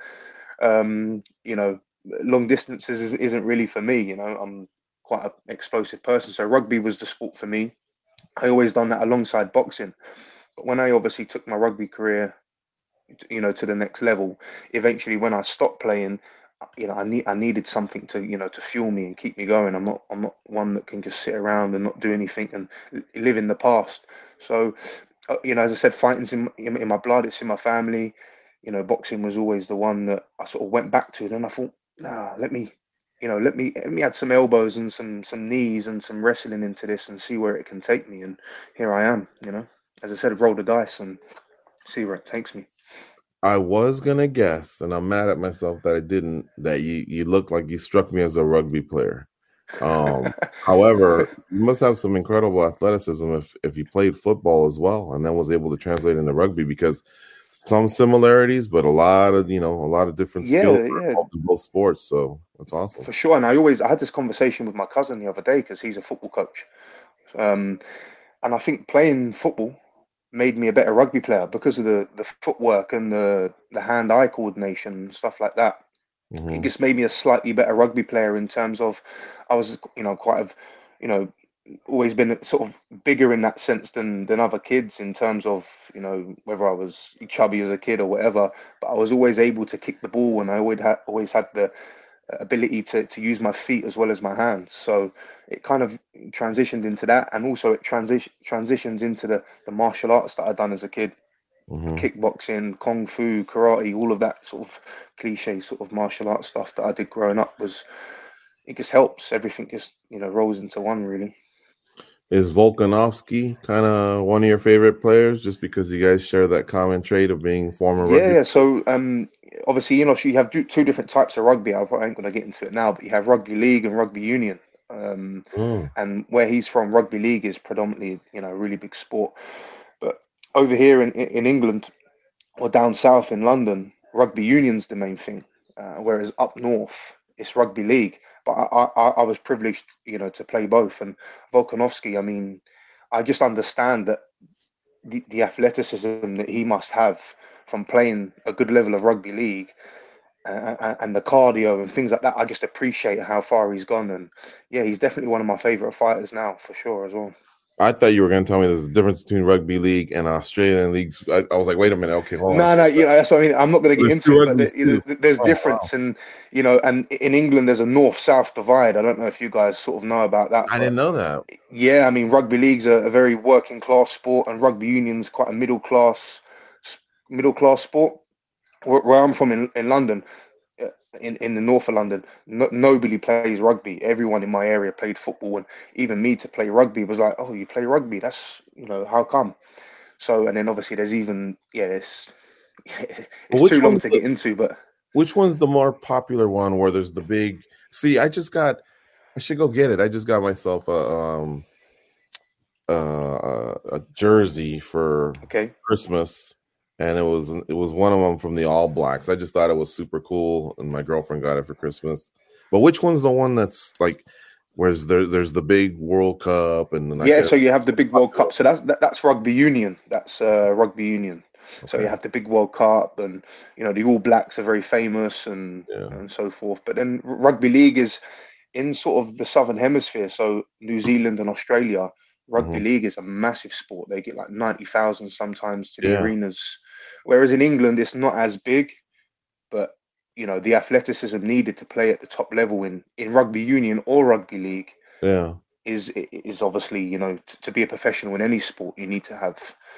long distances isn't really for me. I'm quite an explosive person. So rugby was the sport for me. I always done that alongside boxing. But when I obviously took my rugby career, to the next level, eventually when I stopped playing, I needed something to, to fuel me and keep me going. I'm not one that can just sit around and not do anything and live in the past. So, as I said, fighting's in my blood. It's in my family. Boxing was always the one that I sort of went back to. And then I thought, let me add some elbows and some knees and some wrestling into this and see where it can take me. And here I am. As I said, roll the dice and see where it takes me. I was gonna guess, and I'm mad at myself that I didn't. That you look like you struck me as a rugby player. However, you must have some incredible athleticism if you played football as well, and then was able to translate into rugby, because some similarities, but a lot of different skills in both sports. So that's awesome for sure. And I had this conversation with my cousin the other day because he's a football coach, and I think playing football made me a better rugby player because of the footwork and the hand-eye coordination and stuff like that. It just made me a slightly better rugby player in terms of I was, always been sort of bigger in that sense than other kids in terms of, whether I was chubby as a kid or whatever, but I was always able to kick the ball, and I always had the ability to use my feet as well as my hands. So it kind of transitioned into that, and also it transitions into the martial arts that I'd done as a kid. Kickboxing, kung fu, karate, all of that sort of cliche sort of martial arts stuff that I did growing up it just helps. Everything just rolls into one, really. Is Volkanovski kind of one of your favorite players, just because you guys share that common trait of being former rugby? Yeah. So obviously, you have two different types of rugby. I ain't going to get into it now, but you have rugby league and rugby union. And where he's from, rugby league is predominantly, a really big sport. But over here in England, or down south in London, rugby union's the main thing. Whereas up north, it's rugby league. But I was privileged, to play both. And Volkanovski, I mean, I just understand that the athleticism that he must have from playing a good level of rugby league and the cardio and things like that. I just appreciate how far he's gone. And yeah, he's definitely one of my favorite fighters now, for sure, as well. I thought you were going to tell me there's a difference between rugby league and Australian leagues. I was like, wait a minute. Okay, hold on. No, that's what I mean. I'm not going to get into it, but there's difference. Wow. And in England, there's a north-south divide. I don't know if you guys sort of know about that. I didn't know that. Yeah, I mean, rugby league's a very working-class sport, and rugby union's quite a middle-class sport. Where I'm from in London, in the north of London, nobody plays rugby. Everyone in my area played football, and even me to play rugby was like, oh, you play rugby? That's, how come? So, and then obviously there's even, it's too long to get into, but. Which one's the more popular one where there's the big, I should go get it. I just got myself a jersey for Christmas. And it was one of them from the All Blacks. I just thought it was super cool, and my girlfriend got it for Christmas. But which one's the one that's like, where's there's the big World Cup and then so you have the big World Cup. So that's rugby union. That's rugby union. Okay. So you have the big World Cup, and the All Blacks are very famous and so forth. But then rugby league is in sort of the Southern Hemisphere, so New Zealand and Australia. Rugby league is a massive sport. They get like 90,000 sometimes to the Yeah. arenas, whereas in England it's not as big. But the athleticism needed to play at the top level in rugby union or rugby league Yeah. is obviously to be a professional in any sport you need to have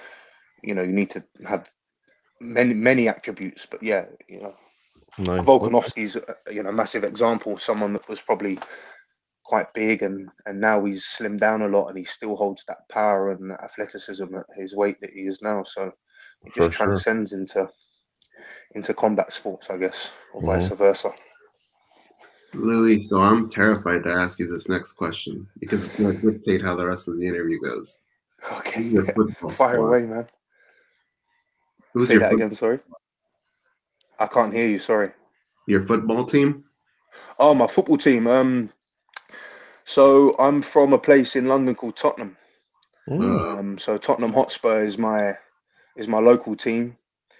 many attributes. But yeah, Nice. Volkanovski's a massive example, someone that was probably quite big and now he's slimmed down a lot and he still holds that power and that athleticism at his weight that he is now. So it just For sure. transcends into combat sports, I guess, or vice versa. Louis, so I'm terrified to ask you this next question because it's going to dictate how the rest of the interview goes. Okay, Who's your football fire squad? away, man. Who's Say your that again, sorry. I can't hear you, sorry. Your football team? Oh, my football team. So I'm from a place in London called Tottenham. So Tottenham Hotspur is my local team.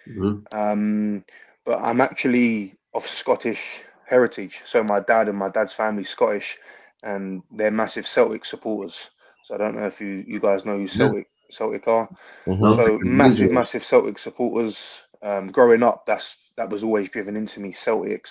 But I'm actually of Scottish heritage. So my dad and my dad's family Scottish, and they're massive Celtic supporters. So I don't know if you guys know who Celtic are. So massive Celtic supporters. Growing up, that was always driven into me. Celtic.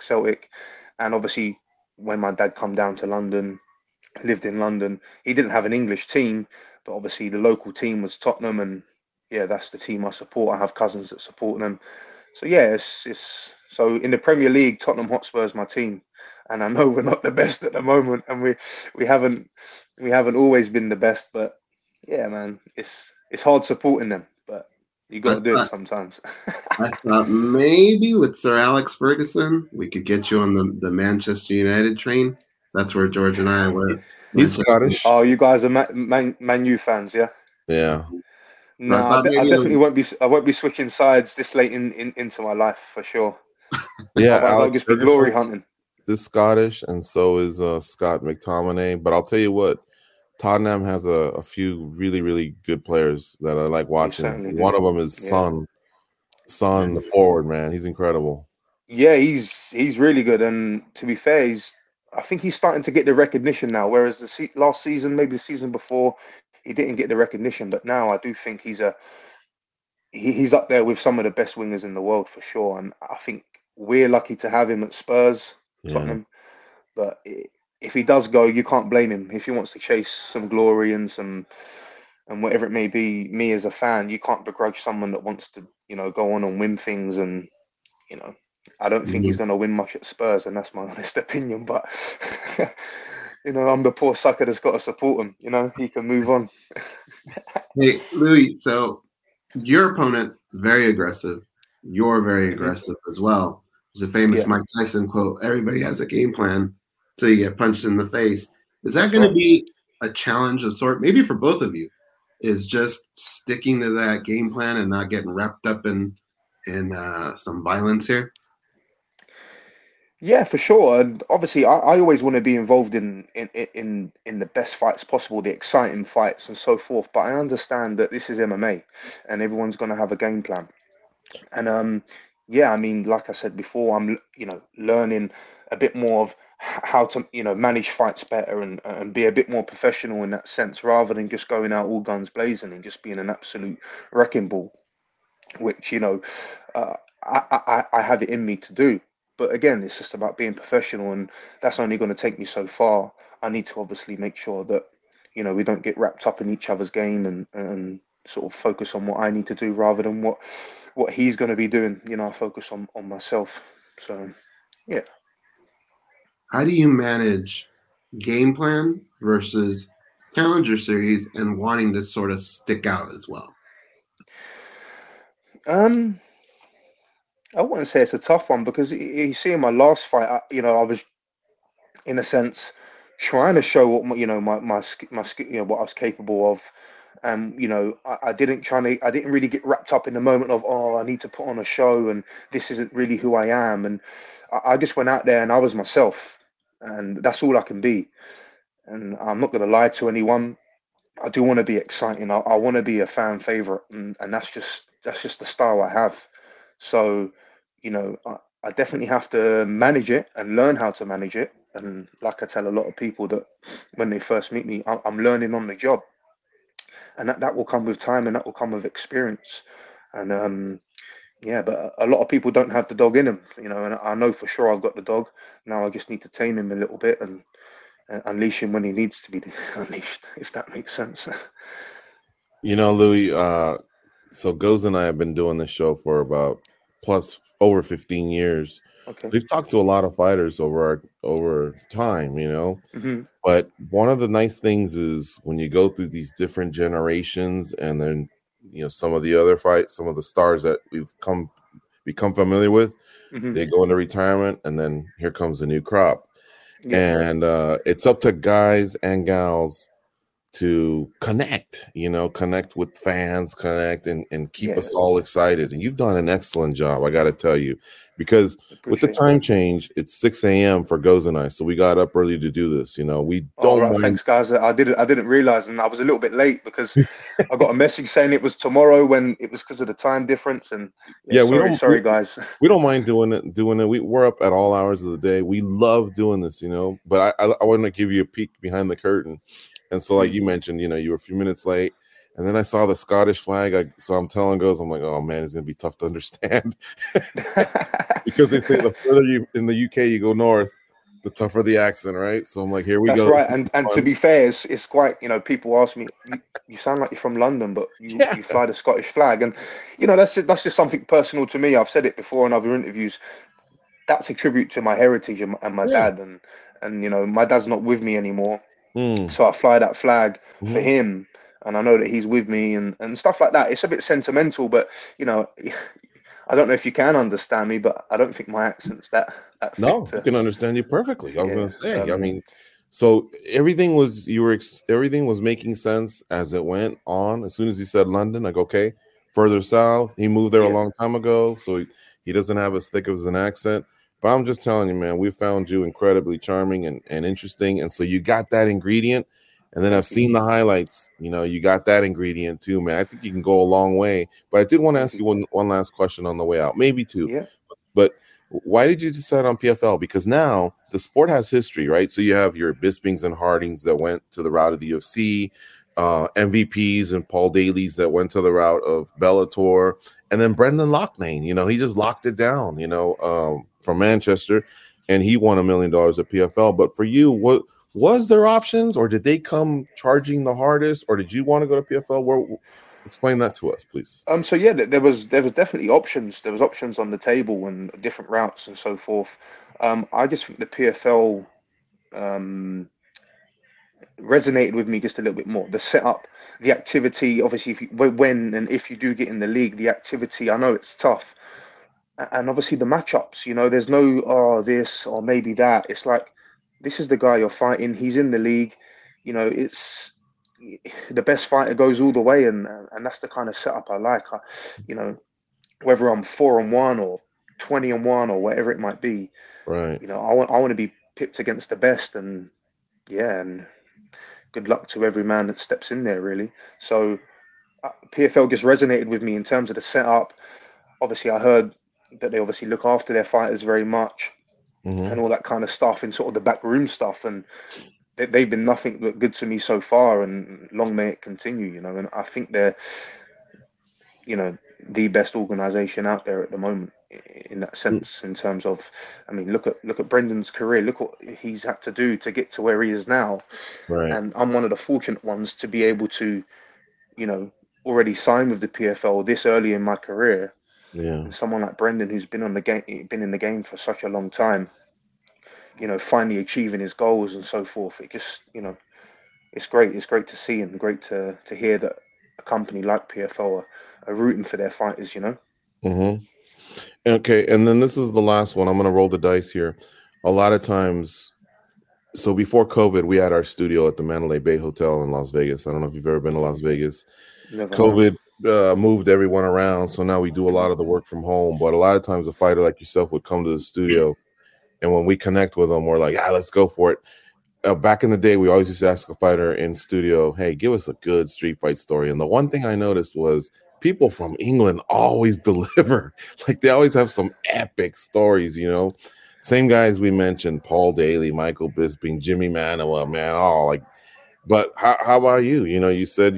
And obviously, when my dad come down to London, lived in London, he didn't have an English team, but obviously the local team was Tottenham, and yeah, that's the team I support. I have cousins that support them. So yeah, it's so in the Premier League, Tottenham Hotspur is my team, and I know we're not the best at the moment, and we haven't always been the best, but yeah, man, it's hard supporting them, but you got to do it sometimes. I thought maybe with Sir Alex Ferguson, we could get you on the Manchester United train. That's where George and I were. He's Scottish. Oh, you guys are Man U fans, yeah? Yeah. No, I definitely won't be. I won't be switching sides this late into my life for sure. Yeah, I'll just be glory hunting. Is Scottish, and so is Scott McTominay. But I'll tell you what, Tottenham has a few really, really good players that I like watching. One of them is Son, the forward, man. He's incredible. Yeah, he's really good. And to be fair, I think he's starting to get the recognition now. Whereas last season, maybe the season before, he didn't get the recognition. But now I do think he's up there with some of the best wingers in the world for sure. And I think we're lucky to have him at Spurs, Tottenham. But if he does go, you can't blame him. If he wants to chase some glory and whatever it may be, me as a fan, you can't begrudge someone that wants to, go on and win things. And, I don't think he's going to win much at Spurs, and that's my honest opinion. But, I'm the poor sucker that's got to support him. He can move on. Hey, Louis, so your opponent, very aggressive. You're very aggressive as well. There's a famous Mike Tyson quote, everybody has a game plan till you get punched in the face. Is that going to be a challenge of sort, maybe for both of you, is just sticking to that game plan and not getting wrapped up in some violence here? Yeah, for sure. And obviously, I always want to be involved in the best fights possible, the exciting fights and so forth. But I understand that this is MMA, and everyone's going to have a game plan. And I mean, like I said before, I'm learning a bit more of how to manage fights better and be a bit more professional in that sense, rather than just going out all guns blazing and just being an absolute wrecking ball, which I have it in me to do. But again, it's just about being professional, and that's only going to take me so far. I need to obviously make sure that, we don't get wrapped up in each other's game and sort of focus on what I need to do rather than what he's going to be doing. I focus on myself. So, yeah. How do you manage game plan versus Challenger Series and wanting to sort of stick out as well? I wouldn't say it's a tough one, because you see in my last fight, I was in a sense trying to show what my what I was capable of. I didn't really get wrapped up in the moment of, I need to put on a show and this isn't really who I am. And I just went out there and I was myself, and that's all I can be. And I'm not going to lie to anyone. I do want to be exciting. I want to be a fan favorite, and that's just the style I have. So, I definitely have to manage it and learn how to manage it. And like I tell a lot of people that when they first meet me, I'm learning on the job. and that will come with time, and that will come with experience. And yeah, but a lot of people don't have the dog in them, you know. And I know for sure I've got the dog. Now I just need to tame him a little bit and unleash him when he needs to be unleashed, if that makes sense. You know, Louis, so Goz and I have been doing this show for about over 15 years. Okay. We've talked to a lot of fighters over time, you know. Mm-hmm. But one of the nice things is when you go through these different generations, and then, you know, some of the stars that we've become familiar with, Mm-hmm. they go into retirement, and then here comes a new crop. Yeah. And it's up to guys and gals to connect with fans, and keep us all excited. And you've done an excellent job, I got to tell you, because with the time change, it's 6 a.m. for Goz and I, so we got up early to do this. You know, we don't. Right, thanks, guys. I didn't realize, and I was a little bit late because I got a message saying it was tomorrow when it was because of the time difference. And sorry, guys. We don't mind doing it. We're up at all hours of the day. We love doing this, you know. But I want to give you a peek behind the curtain. And so, like you mentioned, you know, you were a few minutes late, and then I saw the Scottish flag. So I'm telling Goz, I'm like, oh man, it's gonna be tough to understand because they say the further you in the UK you go north, the tougher the accent, right? So I'm like, here we go. That's right. And to be fair, it's quite, you know, people ask me, you sound like you're from London, but you fly the Scottish flag, and you know, that's just something personal to me. I've said it before in other interviews. That's a tribute to my heritage and my dad, and you know, my dad's not with me anymore. So I fly that flag for him, and I know that he's with me and stuff like that. It's a bit sentimental, but you know, I don't know if you can understand me, but I don't think my accent's that No, I can understand you perfectly. I was going to say, I mean, so everything was making sense as it went on. As soon as you said London, like, okay, further south, he moved there a long time ago, so he doesn't have as thick of an accent. But I'm just telling you, man, we found you incredibly charming and interesting. And so you got that ingredient. And then I've seen the highlights. You know, you got that ingredient too, man. I think you can go a long way. But I did want to ask you one last question on the way out, maybe two. Yeah. But why did you decide on PFL? Because now the sport has history, right? So you have your Bispings and Hardings that went to the route of the UFC, MVPs and Paul Daly's that went to the route of Bellator, and then Brendan Loughnane. You know, he just locked it down, you know, from Manchester, and he won $1 million at PFL. But for you, what was there options, or did they come charging the hardest, or did you want to go to PFL? Explain that to us, please. So yeah, there was definitely options. There was options on the table and different routes and so forth. I just think the PFL resonated with me just a little bit more. The setup, the activity, obviously, if you do get in the league, the activity. I know it's tough. And obviously the matchups, you know, there's no this or maybe that. It's like, this is the guy you're fighting. He's in the league. You know, it's the best fighter goes all the way, and that's the kind of setup I like. You know, whether I'm 4-1 or 20-1 or whatever it might be, right? You know, I want to be pipped against the best, and and good luck to every man that steps in there, really. So PFL just resonated with me in terms of the setup. Obviously, I heard that they obviously look after their fighters very much, and all that kind of stuff, and sort of the backroom stuff, and they've been nothing but good to me so far, and long may it continue, you know. And I think they're, you know, the best organization out there at the moment in that sense, in terms of, I mean, look at Brendan's career, look what he's had to do to get to where he is now. Right. And I'm one of the fortunate ones to be able to, you know, already sign with the PFL this early in my career. Yeah. And someone like Brendan, who's been in the game for such a long time, you know, finally achieving his goals and so forth. It just, you know, it's great. It's great to see, and great to hear that a company like PFL are rooting for their fighters, you know. Okay, and then this is the last one. I'm going to roll the dice here. A lot of times, so before COVID, we had our studio at the Mandalay Bay Hotel in Las Vegas. I don't know if you've ever been to Las Vegas. Never. COVID moved everyone around, so now we do a lot of the work from home. But a lot of times, a fighter like yourself would come to the studio, and when we connect with them, we're like, let's go for it. Back in the day, we always used to ask a fighter in studio, hey, give us a good street fight story. And the one thing I noticed was people from England always deliver. Like, they always have some epic stories, you know. Same guys we mentioned, Paul Daly, Michael Bisping, Jimmy Manuwa, man, all like. But how about you? You know, you said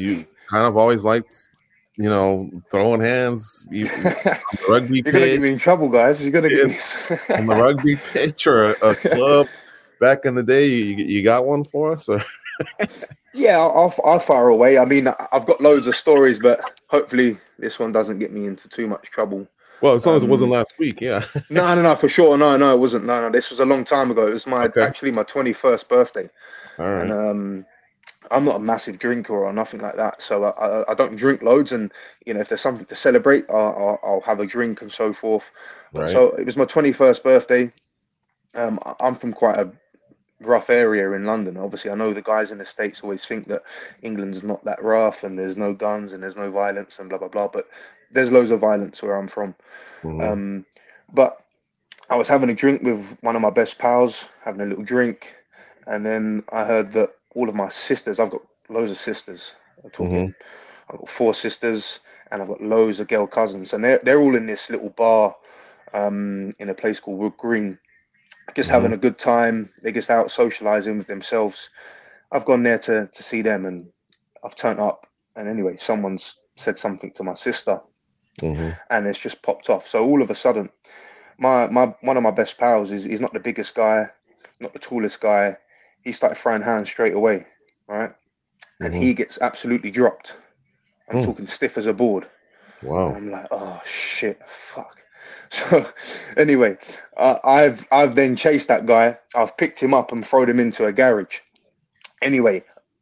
kind of always liked, throwing hands. Rugby You're gonna get me in trouble, guys. You're gonna get me on the rugby pitch or a club back in the day. You got one for us? Or? Yeah, I'll fire away. I mean, I've got loads of stories, but hopefully this one doesn't get me into too much trouble. Well, as long as it wasn't last week, yeah. No, for sure. No, it wasn't. No, this was a long time ago. It was actually my 21st birthday. All right. And I'm not a massive drinker or nothing like that, so I don't drink loads. And if there's something to celebrate, I'll have a drink and so forth. Right. So it was my 21st birthday. I'm from quite a rough area in London. Obviously, I know the guys in the States always think that England's not that rough and there's no guns and there's no violence and blah blah blah, but there's loads of violence where I'm from. Mm-hmm. But I was having a drink with one of my best pals, having a little drink, and then I heard that all of my sisters, I've got loads of sisters, I've got 4 sisters, and I've got loads of girl cousins, and they're all in this little bar in a place called Wood Green, just having a good time. They're just out socializing with themselves. I've gone there to see them, and I've turned up, and anyway, someone's said something to my sister, and it's just popped off. So all of a sudden, my one of my best pals he's not the biggest guy, not the tallest guy. He started throwing hands straight away, right? And he gets absolutely dropped. I'm talking stiff as a board. Wow. And I'm like, oh shit, fuck. So anyway, I've then chased that guy. I've picked him up and thrown him into a garage. Anyway,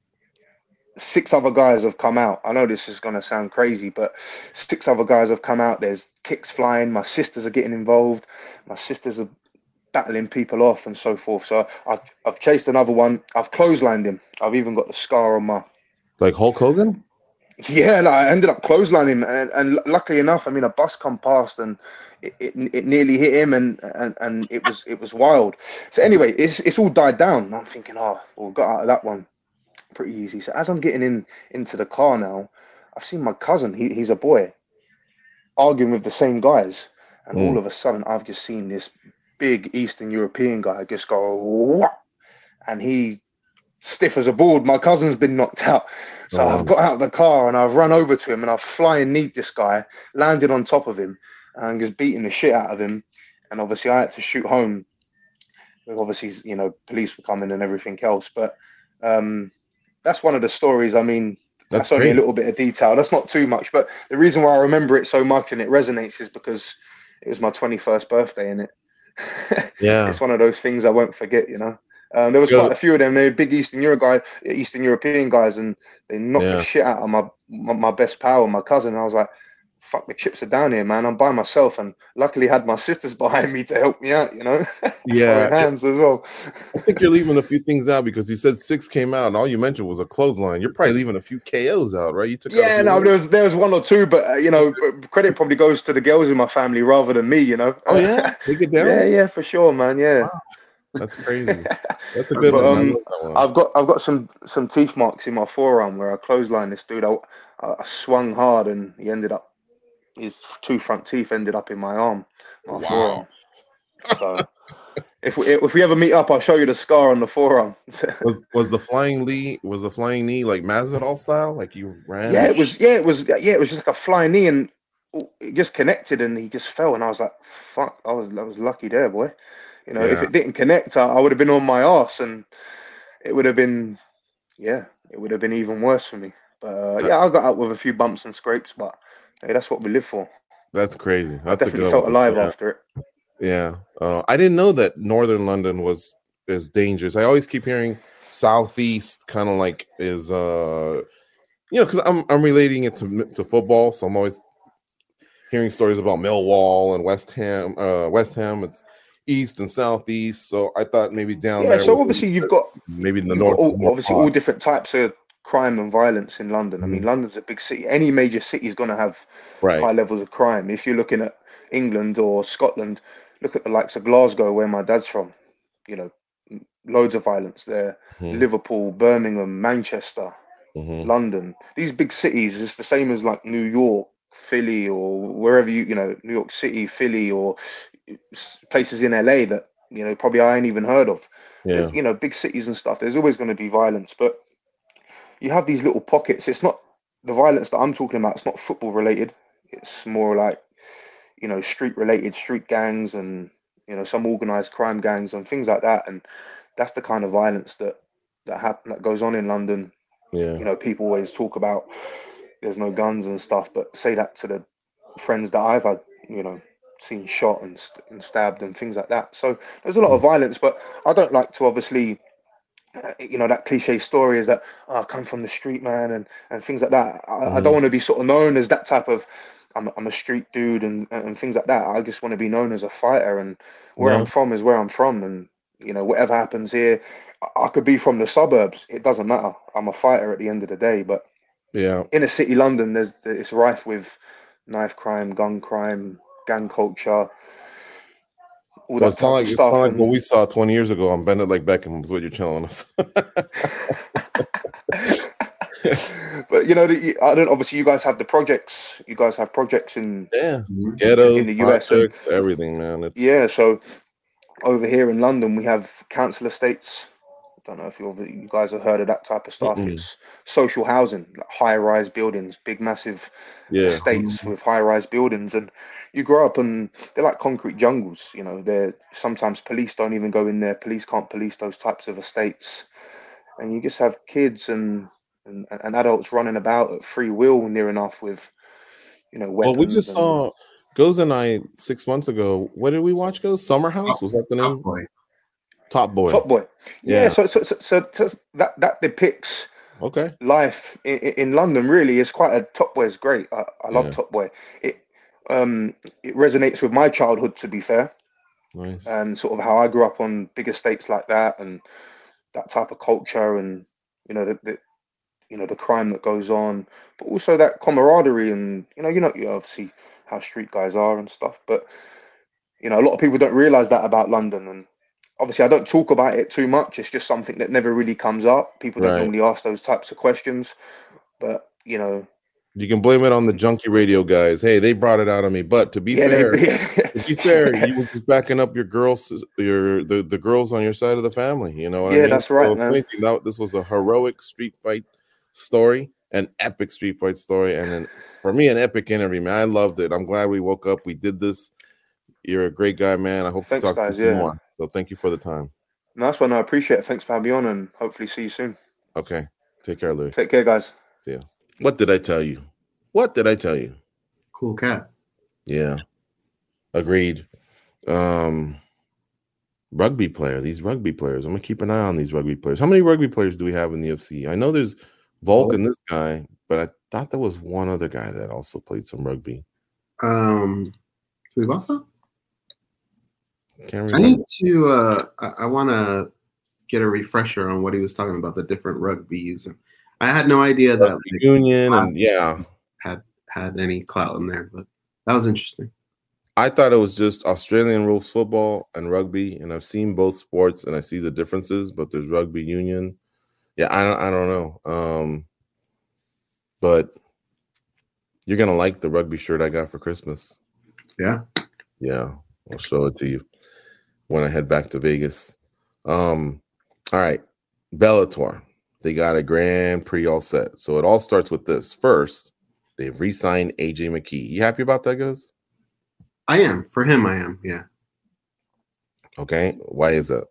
6 other guys have come out. I know this is going to sound crazy, but 6 other guys have come out. There's kicks flying. My sisters are getting involved. My sisters are battling people off and so forth. So I've chased another one. I've clotheslined him. I've even got the scar on my... Like Hulk Hogan? Yeah, I ended up clotheslining him. And luckily enough, I mean, a bus come past and it nearly hit him and it was wild. So anyway, it's all died down. And I'm thinking, we got out of that one pretty easy. So as I'm getting into the car now, I've seen my cousin, he's a boy, arguing with the same guys. And all of a sudden, I've just seen this big Eastern European guy just go, what? And he stiff as a board. My cousin's been knocked out. So I've got out of the car and I've run over to him and I've flying kneed this guy, landed on top of him and just beating the shit out of him. And obviously I had to shoot home. Obviously, police were coming and everything else. But that's one of the stories. I mean, that's only a little bit of detail. That's not too much. But the reason why I remember it so much and it resonates is because it was my 21st birthday, and yeah, it's one of those things I won't forget. There was quite a few of them. They were big Eastern European guys, and they knocked the shit out of my best pal and my cousin. And I was like, fuck, the chips are down here, man. I'm by myself, and luckily had my sisters behind me to help me out, Yeah. hands as well. I think you're leaving a few things out because you said 6 came out and all you mentioned was a clothesline. You're probably leaving a few KOs out, right? You took there was 1 or 2, but credit probably goes to the girls in my family rather than me, Oh yeah, take it down. Yeah, for sure, man. Yeah. Wow. That's crazy. That's a good one. I've got some teeth marks in my forearm where I clotheslined this dude. I swung hard and his 2 front teeth ended up in my arm, my forearm. So if we ever meet up, I'll show you the scar on the forearm. was the flying knee like Masvidal style? Like you ran? Yeah, it was just like a flying knee, and it just connected, and he just fell, and I was like, fuck, I was lucky there, boy. If it didn't connect, I would have been on my arse, and it would have been even worse for me. But I got out with a few bumps and scrapes, but hey, that's what we live for. That's crazy. I definitely felt alive after it. Yeah, I didn't know that Northern London is dangerous. I always keep hearing Southeast kind of like is because I'm relating it to football, so I'm always hearing stories about Millwall and West Ham. It's East and Southeast, so I thought maybe down there. So obviously you've got maybe in the north. All different types of crime and violence in London. I mean, London's a big city. Any major city is going to have high levels of crime. If you're looking at England or Scotland, look at the likes of Glasgow, where my dad's from. Loads of violence there. Liverpool, Birmingham, Manchester, London. These big cities is the same as like New York, Philly, or wherever New York City, Philly, or places in LA that probably I ain't even heard of. Big cities and stuff, there's always going to be violence, but you have these little pockets. It's not the violence that I'm talking about, it's not football related. It's more like, street related, street gangs and, some organized crime gangs and things like that. And that's the kind of violence that goes on in London. Yeah. People always talk about there's no guns and stuff, but say that to the friends that I've had, seen shot and stabbed and things like that. So there's a lot of violence, but I don't like to obviously, that cliche story is that I come from the street, man, and things like that. I don't want to be sort of known as that type of, I'm a street dude and things like that. I just want to be known as a fighter, and where I'm from is where I'm from. And, whatever happens here, I could be from the suburbs. It doesn't matter. I'm a fighter at the end of the day. But Yeah. inner city London, it's rife with knife crime, gun crime, gang culture, all So that it's type not of stuff. like what we saw 20 years ago on Bend It Like Beckham is what you're telling us. But I don't. Obviously, you guys have the projects. You guys have projects in Ghettos, in the US. projects, everything, man. So over here in London, we have council estates. I don't know if you guys have heard of that type of stuff. It's social housing, like high-rise buildings, big, massive estates with high-rise buildings, and you grow up and they're like concrete jungles. They're sometimes police don't even go in there. Police can't police those types of estates, and you just have kids and adults running about at free will near enough with, weapons. Well, we just saw Goes and I 6 months ago. What did we watch? Goes Summer House? Was that the name? Top Boy. Yeah. So that depicts life in London. Really, is quite a Top Boy is great. I love Top Boy. It resonates with my childhood, to be fair. Nice. And sort of how I grew up on big estates like that, and that type of culture, and the crime that goes on, but also that camaraderie, and you obviously how street guys are and stuff. But a lot of people don't realize that about London, and obviously I don't talk about it too much. It's just something that never really comes up. People don't normally ask those types of questions, but you can blame it on the junkie radio guys. Hey, they brought it out on me. But to be fair, you were just backing up your girls, the girls on your side of the family. You know what I mean? That's right, man. This was a heroic street fight story, an epic street fight story, and then for me, an epic interview, man. I loved it. I'm glad we woke up. We did this. You're a great guy, man. I hope to talk to you some more. So thank you for the time. Nice one. I appreciate it. Thanks for having me on, and hopefully see you soon. Okay. Take care, Lou. Take care, guys. See ya. What did I tell you? Cool cat. Yeah. Agreed. Rugby player. These rugby players. I'm gonna keep an eye on these rugby players. How many rugby players do we have in the UFC? I know there's Volk and this guy, but I thought there was one other guy that also played some rugby. Tuivasa? Can't remember. I need to. I want to get a refresher on what he was talking about, the different rugbies. I had no idea that Union and had any clout in there, but that was interesting. I thought it was just Australian rules football and rugby, and I've seen both sports and I see the differences, but there's rugby union. Yeah, I don't know. But you're gonna like the rugby shirt I got for Christmas. Yeah. I'll show it to you when I head back to Vegas. All right, Bellator. They got a Grand Prix all set. So it all starts with this. First, they've re-signed AJ McKee. You happy about that, guys? I am. For him, I am. Yeah. Okay. Why is that?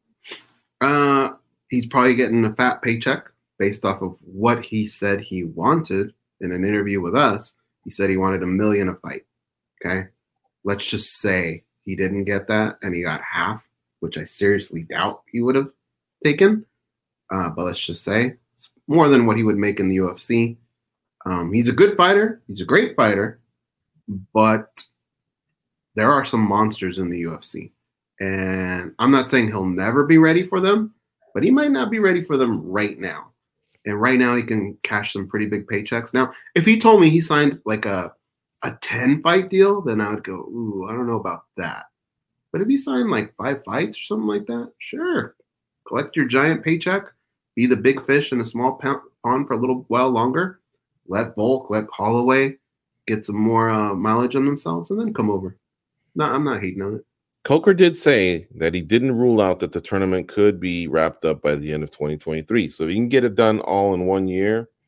He's probably getting a fat paycheck based off of what he said he wanted in an interview with us. He said he wanted $1 million a fight. Okay. Let's just say he didn't get that and he got half, which I seriously doubt he would have taken. But let's just say it's more than what he would make in the UFC. He's a good fighter. He's a great fighter. But there are some monsters in the UFC. And I'm not saying he'll never be ready for them, but he might not be ready for them right now. And right now he can cash some pretty big paychecks. Now, if he told me he signed like a 10-fight deal, then I would go, ooh, I don't know about that. But if he signed like 5 fights or something like that, sure. Collect your giant paycheck, be the big fish in a small pond for a little while longer, let Volk, let Holloway get some more mileage on themselves, and then come over. No, I'm not hating on it. Coker did say that he didn't rule out that the tournament could be wrapped up by the end of 2023. So if you can get it done all in 1 year,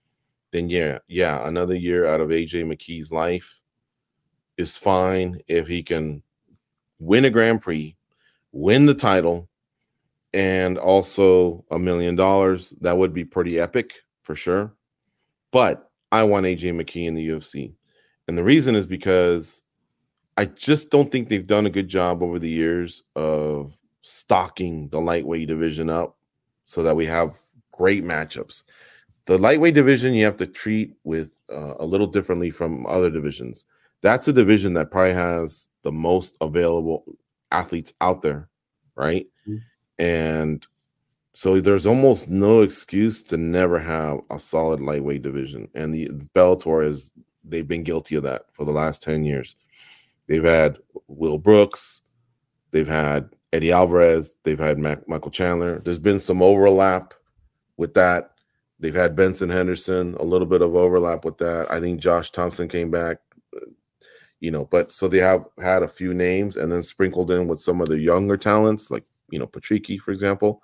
then yeah, another year out of AJ McKee's life is fine if he can win a Grand Prix, win the title, and also $1 million. That would be pretty epic for sure. But I want AJ McKee in the UFC. And the reason is because I just don't think they've done a good job over the years of stocking the lightweight division up so that we have great matchups. The lightweight division you have to treat with a little differently from other divisions. That's a division that probably has the most available athletes out there, right? Mm-hmm. And so there's almost no excuse to never have a solid lightweight division. And the Bellator they've been guilty of that for the last 10 years. They've had Will Brooks, they've had Eddie Alvarez, they've had Michael Chandler. There's been some overlap with that. They've had Benson Henderson, a little bit of overlap with that. I think Josh Thompson came back, but so they have had a few names and then sprinkled in with some of the younger talents, like, Patricky, for example.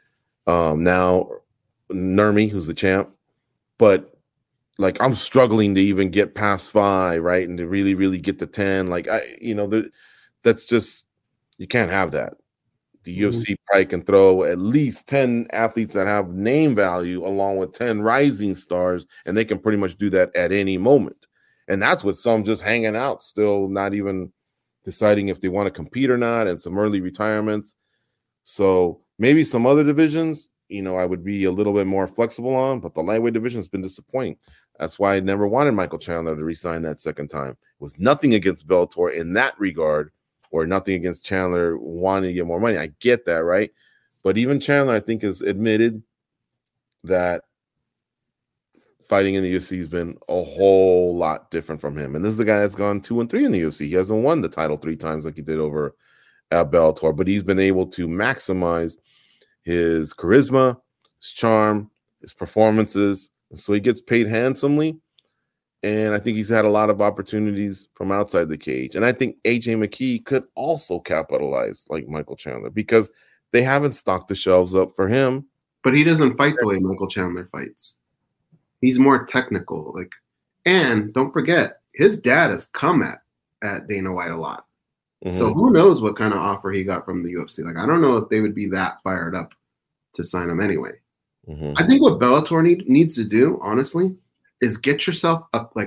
Now Nurmi, who's the champ, but like I'm struggling to even get past 5, right? And to really, really get to 10. Like that's just, you can't have that. The UFC probably can throw at least 10 athletes that have name value along with 10 rising stars, and they can pretty much do that at any moment. And that's with some just hanging out, still not even deciding if they want to compete or not, and some early retirements. So maybe some other divisions, I would be a little bit more flexible on, but the lightweight division has been disappointing. That's why I never wanted Michael Chandler to resign that second time. It was nothing against Bellator in that regard, or nothing against Chandler wanting to get more money. I get that, right? But even Chandler, I think, has admitted that fighting in the UFC has been a whole lot different from him. And this is the guy that's gone 2-3 in the UFC. He hasn't won the title 3 times like he did over at Bellator, but he's been able to maximize his charisma, his charm, his performances. So he gets paid handsomely. And I think he's had a lot of opportunities from outside the cage. And I think AJ McKee could also capitalize like Michael Chandler because they haven't stocked the shelves up for him. But he doesn't fight the way Michael Chandler fights. He's more technical. And don't forget, his dad has come at Dana White a lot. Mm-hmm. So who knows what kind of offer he got from the UFC. I don't know if they would be that fired up to sign him anyway. Mm-hmm. I think what Bellator needs to do, honestly, is get yourself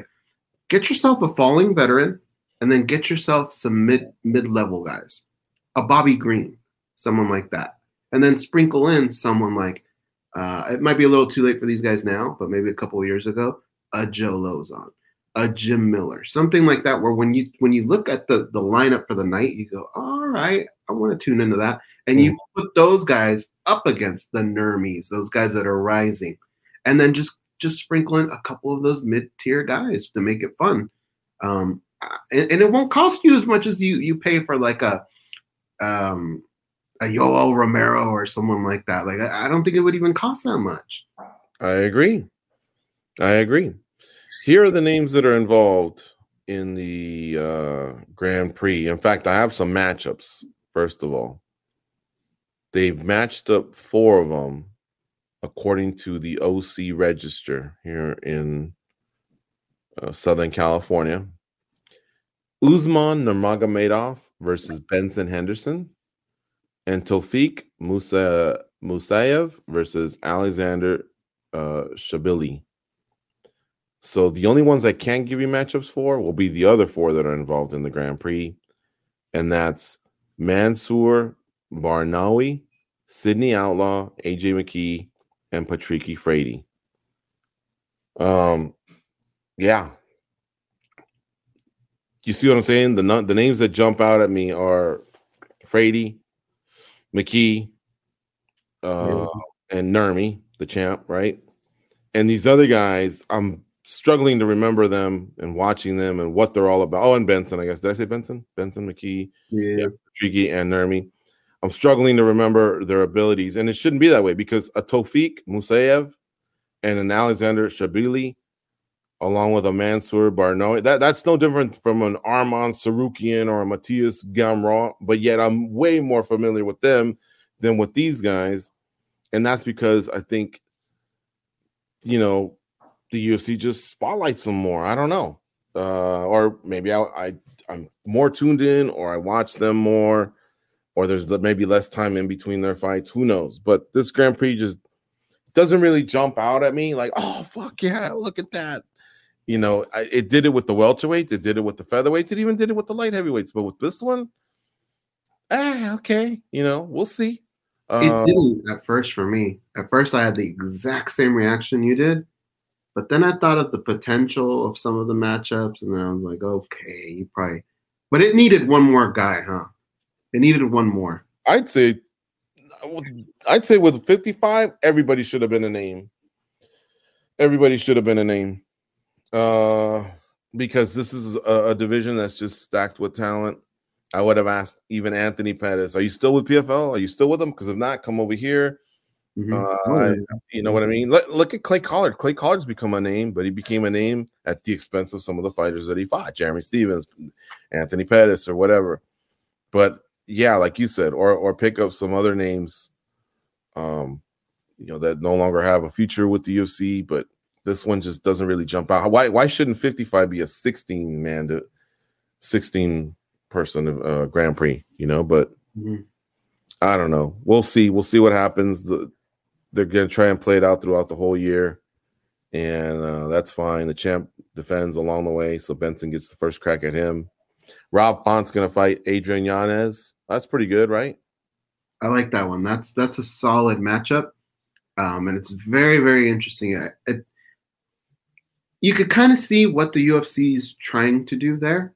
a falling veteran, and then get yourself some mid-level guys, a Bobby Green, someone like that, and then sprinkle in someone like it might be a little too late for these guys now, but maybe a couple of years ago, a Joe Lozon, a Jim Miller, something like that, where when you look at the lineup for the night, you go, all right, I want to tune into that, and you put those guys up against the Nurmis, those guys that are rising, and then just sprinkle in a couple of those mid-tier guys to make it fun. And it won't cost you as much as you pay for like a Yoel Romero or someone like that. I don't think it would even cost that much. I agree. Here are the names that are involved in the Grand Prix. In fact, I have some matchups, first of all. They've matched up 4 of them according to the OC register here in Southern California. Usman Nurmagomedov versus Benson Henderson, and Tofik Musayev versus Alexander Shabili. So the only ones I can't give you matchups for will be the other 4 that are involved in the Grand Prix, and that's Mansour Barnawi, Sidney Outlaw, AJ McKee, and Patricky Frady. Yeah. You see what I'm saying? The names that jump out at me are Frady, McKee, and Nurmi, the champ, right? And these other guys, I'm struggling to remember them and watching them and what they're all about. Oh, and Benson, I guess. Did I say Benson? Benson, McKee, Patricky, and Nurmi. I'm struggling to remember their abilities, and it shouldn't be that way because a Tofik Musayev and an Alexander Shabili, along with a Mansour Barnawi, that's no different from an Arman Sarukian or a Matthias Gamrot, but yet I'm way more familiar with them than with these guys, and that's because I think, the UFC just spotlights them more. I don't know. Or maybe I'm more tuned in, or I watch them more, or there's maybe less time in between their fights. Who knows? But this Grand Prix just doesn't really jump out at me like, oh, fuck yeah, look at that. It did it with the welterweights. It did it with the featherweights. It even did it with the light heavyweights. But with this one, okay. We'll see. It didn't at first for me. At first, I had the exact same reaction you did. But then I thought of the potential of some of the matchups, and then I was like, okay, you probably. But it needed one more guy, huh? It needed one more. I'd say with 55, everybody should have been a name. Everybody should have been a name. Because this is a division that's just stacked with talent. I would have asked even Anthony Pettis, are you still with PFL? Are you still with them? Because if not, come over here. You know what I mean? Look at Clay Collard. Clay Collard's become a name, but he became a name at the expense of some of the fighters that he fought, Jeremy Stevens, Anthony Pettis, or whatever. But yeah, like you said, or pick up some other names, that no longer have a future with the UFC. But this one just doesn't really jump out. Why shouldn't 55 be a 16 person Grand Prix? But I don't know. We'll see. We'll see what happens. They're going to try and play it out throughout the whole year, and that's fine. The champ defends along the way, so Benson gets the first crack at him. Rob Font's going to fight Adrian Yanez. That's pretty good, right? I like that one. That's a solid matchup, and it's very, very interesting. You could kind of see what the UFC is trying to do there,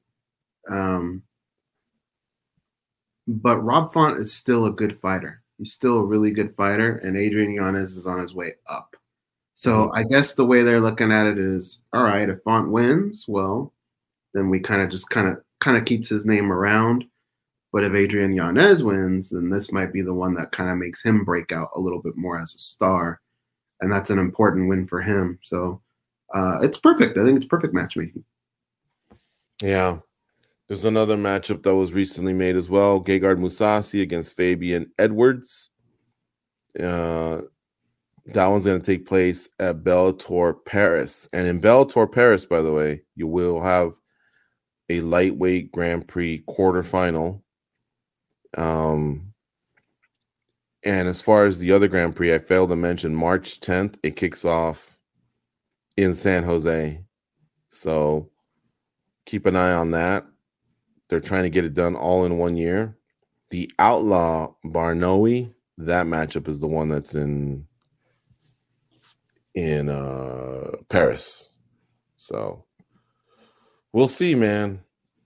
but Rob Font is still a good fighter. He's still a really good fighter, and Adrian Yanez is on his way up. So I guess the way they're looking at it is, all right, if Font wins, well, then we kind of keeps his name around. But if Adrian Yanez wins, then this might be the one that kind of makes him break out a little bit more as a star, and that's an important win for him. So it's perfect. I think it's perfect matchmaking. Yeah. There's another matchup that was recently made as well. Gegard Mousasi against Fabian Edwards. That one's going to take place at Bellator Paris. And in Bellator Paris, by the way, you will have a lightweight Grand Prix quarterfinal. And as far as the other Grand Prix, I failed to mention March 10th, it kicks off in San Jose. So keep an eye on that. They're trying to get it done all in 1 year. The Outlaw Barnoui, that matchup is the one that's in Paris. So we'll see, man.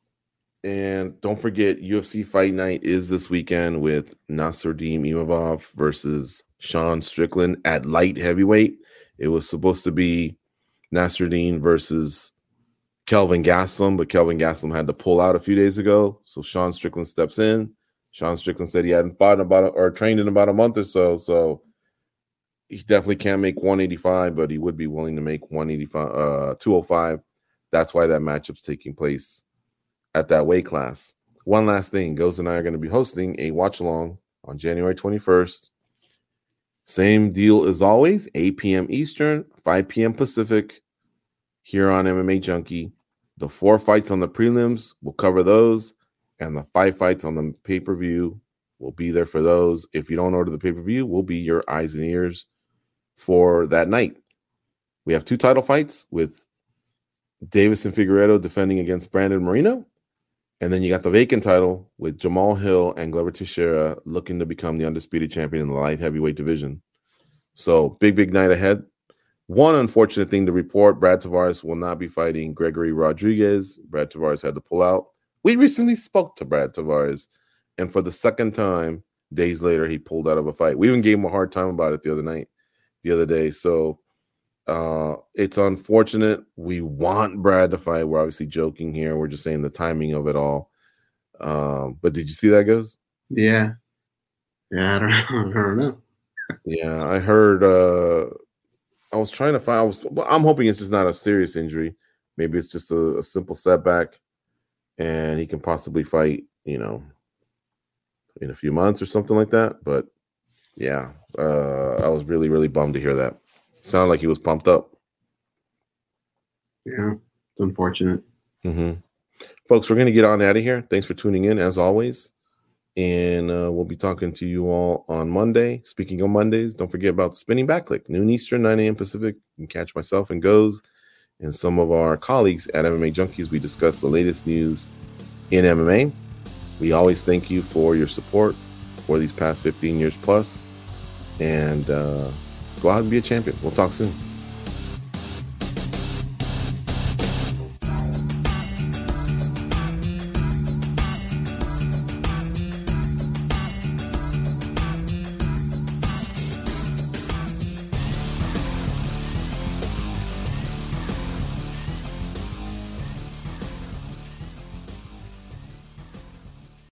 And don't forget, UFC Fight Night is this weekend with Nassourdine Imavov versus Sean Strickland at light heavyweight. It was supposed to be Nassourdine versus Kelvin Gastelum, but Kelvin Gastelum had to pull out a few days ago. So Sean Strickland steps in. Sean Strickland said he hadn't fought trained in about a month or so. So he definitely can't make 185, but he would be willing to make 205. That's why that matchup's taking place at that weight class. One last thing, Goz and I are going to be hosting a watch along on January 21st. Same deal as always, 8 p.m. Eastern, 5 p.m. Pacific, here on MMA Junkie. The 4 fights on the prelims, we'll cover those, and the 5 fights on the pay-per-view will be there for those. If you don't order the pay-per-view, we'll be your eyes and ears for that night. We have 2 title fights with Davis and Figueiredo defending against Brandon Moreno, and then you got the vacant title with Jamal Hill and Glover Teixeira looking to become the undisputed champion in the light heavyweight division. So big night ahead. One unfortunate thing to report, Brad Tavares will not be fighting Gregory Rodriguez. Brad Tavares had to pull out. We recently spoke to Brad Tavares, and for the second time, days later, he pulled out of a fight. We even gave him a hard time about it the other day. So it's unfortunate. We want Brad to fight. We're obviously joking here. We're just saying the timing of it all. But did you see that, Goz? Yeah, I don't know. Yeah, I heard. I was trying to find. I'm hoping it's just not a serious injury. Maybe it's just a simple setback, and he can possibly fight, in a few months or something like that. But yeah, I was really, really bummed to hear that. Sounded like he was pumped up. Yeah, it's unfortunate. Mm-hmm. Folks, we're going to get on out of here. Thanks for tuning in, as always. And we'll be talking to you all on Monday. Speaking of Mondays, don't forget about Spinning Backclick, noon Eastern, 9 a.m. Pacific. You can catch myself and Goes and some of our colleagues at MMA Junkies. We discuss the latest news in MMA. We always thank you for your support for these past 15 years plus. And go out and be a champion. We'll talk soon.